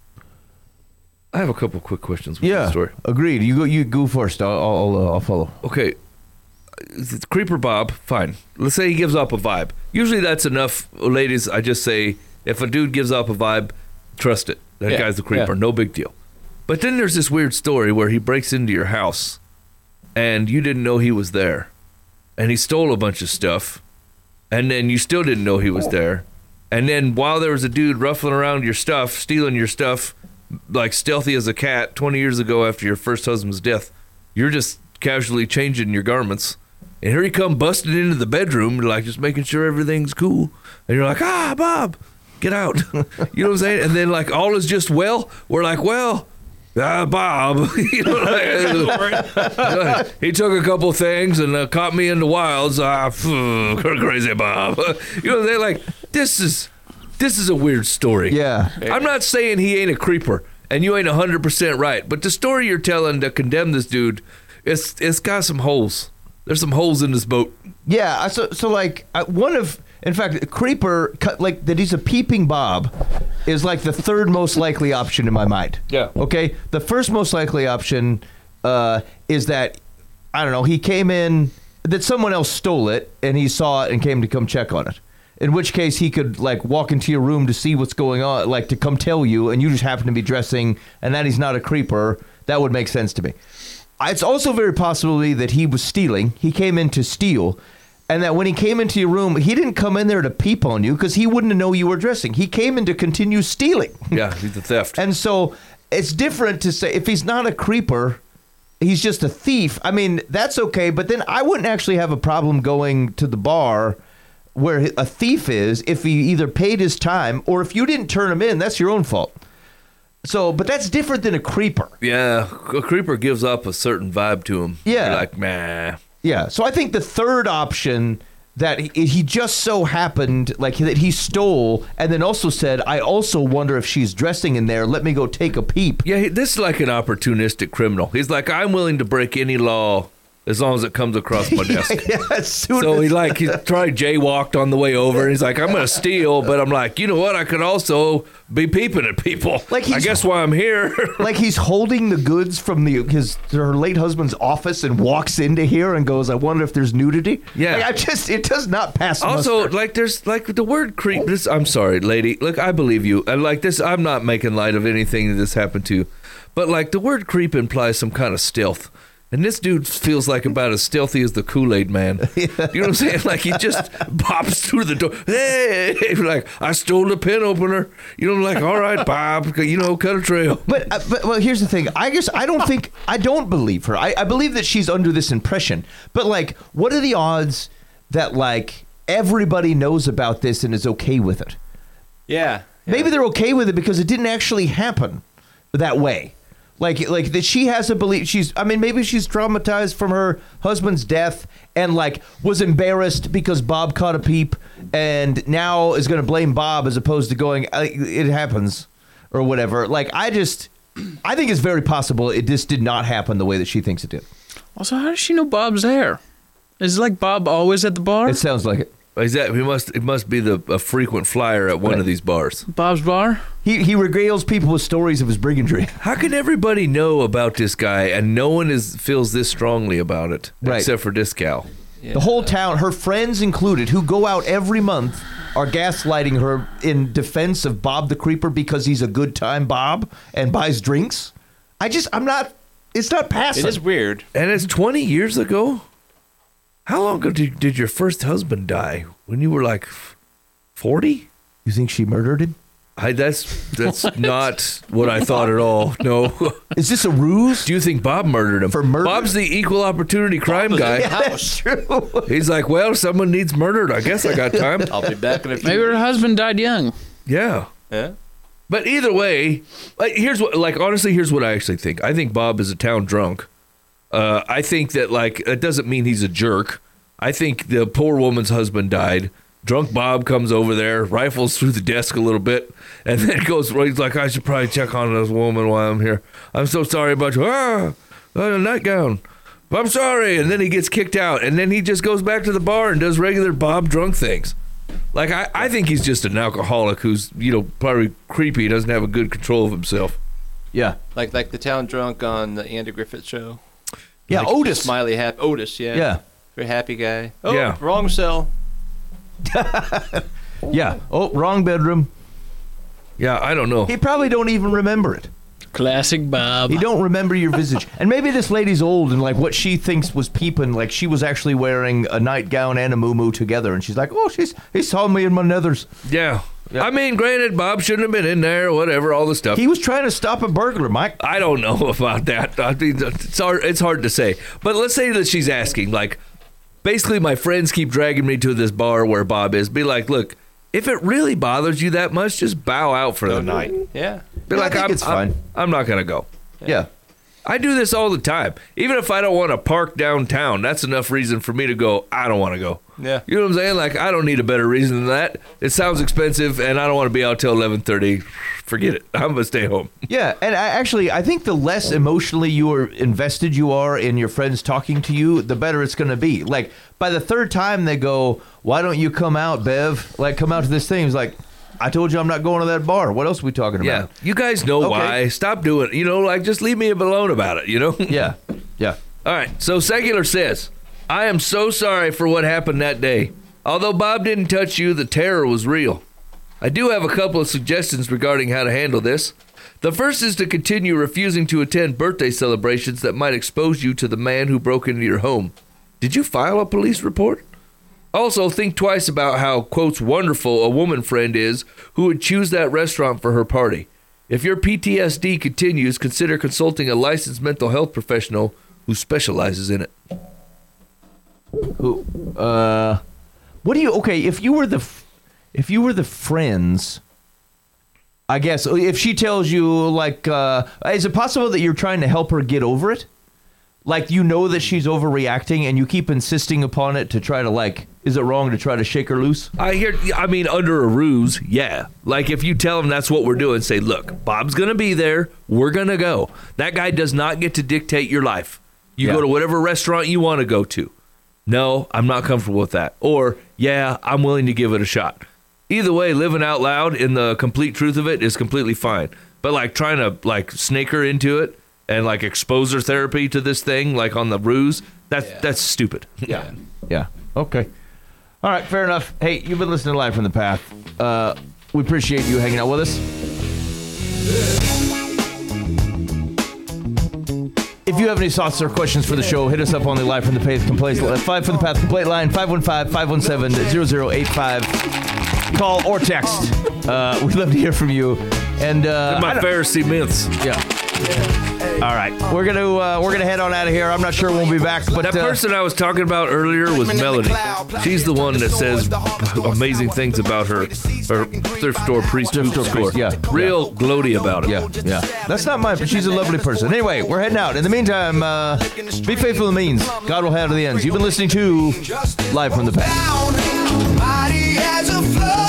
I have a couple quick questions with Yeah, this story. agreed. You go. You go first. I'll. I'll, uh, I'll follow. Okay, it's Creeper Bob, fine. Let's say he gives off a vibe. Usually that's enough, ladies. I just say, if a dude gives off a vibe, trust it. That Yeah, guy's the creeper, yeah. no big deal. But then there's this weird story where he breaks into your house, and you didn't know he was there. And he stole a bunch of stuff, and then you still didn't know he was there. And then while there was a dude ruffling around your stuff, stealing your stuff, like stealthy as a cat twenty years ago after your first husband's death, you're just casually changing your garments. And here he come busting into the bedroom, like just making sure everything's cool. And you're like, ah, Bob, get out. You know what I'm saying? And then like all is just well. We're like, well, ah, Bob. You know, like, he took a couple things and uh, caught me in the wilds. Ah, phew, crazy Bob. You know what I'm saying? Like this is this is a weird story. Yeah. I'm not saying he ain't a creeper and you ain't one hundred percent right, but the story you're telling to condemn this dude, it's it's got some holes. There's some holes in this boat. Yeah. I- So. So like uh, one of. In fact, creeper, cut- like that he's a peeping Bob, is like the third most likely option in my mind. Yeah. Okay. The first most likely option uh, is that I don't know. He came in that someone else stole it and he saw it and came to come check on it. In which case he could like walk into your room to see what's going on, like to come tell you, and you just happen to be dressing, and that he's not a creeper. That would make sense to me. It's also very possibly that he was stealing. He came in to steal. And that when he came into your room, he didn't come in there to peep on you because he wouldn't know you were dressing. He came in to continue stealing. Yeah, he's a theft. And so it's different to say if he's not a creeper, he's just a thief. I mean, that's okay. But then I wouldn't actually have a problem going to the bar where a thief is if he either paid his time or if you didn't turn him in, that's your own fault. So, but that's different than a creeper. Yeah, a creeper gives up a certain vibe to him. Yeah. You're like, nah. Yeah, so I think the third option that he, he just so happened, like that he stole, and then also said, I also wonder if she's dressing in there. Let me go take a peep. Yeah, he- this is like an opportunistic criminal. He's like, I'm willing to break any law as long as it comes across my desk. yeah, as soon So as- he like he tried jaywalked on the way over, and he's like, "I'm gonna steal," but I'm like, you know what? I could also be peeping at people. Like I he's- guess why I'm here. like he's holding the goods from the his her late husband's office and walks into here and goes, "I wonder if there's nudity." Yeah. like, I just it does not pass. Also, muster. like, there's like the word creep. This, I'm sorry, lady. Look, I believe you. And like this, I'm not making light of anything that this happened to, but like the word creep implies some kind of stealth. And this dude feels like about as stealthy as the Kool-Aid man. You know what I'm saying? Like he just pops through the door. Hey, like I stole the pen opener. You know, like all right, Bob. You know, cut a trail. But, uh, but well, here's the thing. I guess I don't think I don't believe her. I, I believe that she's under this impression. But like, what are the odds that like everybody knows about this and is okay with it? Yeah. Maybe they're okay with it because it didn't actually happen that way. Like, like that she has a belief. She's, I mean, maybe she's traumatized from her husband's death and like was embarrassed because Bob caught a peep, and now is going to blame Bob as opposed to going, it happens, or whatever. Like, I just, I think it's very possible it just did not happen the way that she thinks it did. Also, how does she know Bob's there? Is it like Bob always at the bar? It sounds like it. Is that he must? It must be the a frequent flyer at one Right. of these bars. Bob's bar? He he regales people with stories of his brigandry. How can everybody know about this guy and no one is feels this strongly about it Right. except for this gal? The whole town, her friends included, who go out every month, are gaslighting her in defense of Bob the Creeper because he's a good time Bob and buys drinks. I just, I'm not, it's not passing. It is weird. And it's twenty years ago. How long ago did, did your first husband die? When you were like forty? You think she murdered him? I that's that's not what I thought at all. No. Is this a ruse? Do you think Bob murdered him? For murder? Bob's the equal opportunity crime guy. That's true. He's like, well, someone needs murdered. I guess I got time. I'll be back in a few Maybe her husband died young. Yeah. Yeah. But either way, like, here's what, like, honestly, here's what I actually think. I think Bob is a town drunk. Uh, I think that, like, it doesn't mean he's a jerk. I think the poor woman's husband died. Drunk Bob comes over there, rifles through the desk a little bit, and then goes, he's like, I should probably check on this woman while I'm here. I'm so sorry about you. Ah, a nightgown. I'm sorry. And then he gets kicked out, and then he just goes back to the bar and does regular Bob drunk things. Like, I, I think he's just an alcoholic who's, you know, probably creepy. He doesn't have a good control of himself. Yeah. Like like the town drunk on the Andy Griffith show. Yeah, Like, Otis. Smiley happy. Otis, yeah. Yeah. Very happy guy. Oh, Yeah. wrong cell. Yeah. Oh, wrong bedroom. Yeah, I don't know. He probably don't even remember it. Classic Bob. He don't remember your visage. And maybe this lady's old and like what she thinks was peeping, like she was actually wearing a nightgown and a moo together, and she's like, oh, she's he saw me in my nethers. Yeah. Yeah. I mean, granted, Bob shouldn't have been in there, whatever, all the stuff. He was trying to stop a burglar, Mike. I don't know about that. I mean, it's hard, it's hard to say. But let's say that she's asking, like, basically my friends keep dragging me to this bar where Bob is. Be like, look, if it really bothers you that much, just bow out for the night. Yeah. Be Yeah, I like, think I'm, it's I'm, fine. I'm not going to go. Yeah. I do this all the time. Even if I don't want to park downtown, that's enough reason for me to go, I don't want to go. Yeah. You know what I'm saying? Like, I don't need a better reason than that. It sounds expensive, and I don't want to be out till eleven thirty. Forget it. I'm going to stay home. Yeah, and I, actually, I think the less emotionally you are invested you are in your friends talking to you, the better it's going to be. Like, by the third time they go, why don't you come out, Bev? Like, come out to this thing. It's like, I told you I'm not going to that bar. What else are we talking Yeah. about? You guys know Okay. why. Stop doing it. You know, like, just leave me alone about it, you know? Yeah. Yeah. All right, so Secular says, I am so sorry for what happened that day. Although Bob didn't touch you, the terror was real. I do have a couple of suggestions regarding how to handle this. The first is to continue refusing to attend birthday celebrations that might expose you to the man who broke into your home. Did you file a police report? Also, think twice about how, quotes, wonderful a woman friend is who would choose that restaurant for her party. If your P T S D continues, consider consulting a licensed mental health professional who specializes in it. Who? Uh, what do you? Okay, if you were the, f- if you were the friends, I guess if she tells you like, uh, is it possible that you're trying to help her get over it? Like you know that she's overreacting, and you keep insisting upon it to try to like, is it wrong to try to shake her loose? I hear, I mean, under a ruse, yeah. Like if you tell him that's what we're doing, say, look, Bob's going to be there. We're going to go. That guy does not get to dictate your life. You Yeah. go to whatever restaurant you want to go to. No, I'm not comfortable with that. Or, yeah, I'm willing to give it a shot. Either way, living out loud in the complete truth of it is completely fine. But like trying to like snake her into it and like exposure therapy to this thing, like on the ruse, that's Yeah. that's stupid. Yeah. Yeah. Okay. All right. Fair enough. Hey, you've been listening to Live from the Path. Uh, we appreciate you hanging out with us. If you have any thoughts or questions for the show, hit us up on the Live from the Path complaint five from the Path complaint line five one five, five one seven, zero zero eight five. Call or text. Uh, we'd love to hear from you. And uh, My Pharisee myths. yeah. All right, we're gonna uh, we're gonna head on out of here. I'm not sure we'll be back, but That uh, person I was talking about earlier was Melody. She's the one that says amazing things about her her thrift store priest Thrift store. store priest, yeah, Real gloaty about it. yeah, yeah. That's not mine, but she's a lovely person. Anyway, we're heading out. In the meantime, uh, be faithful to the means. God will handle the ends. You've been listening to Live from the Past. Mighty as a flood.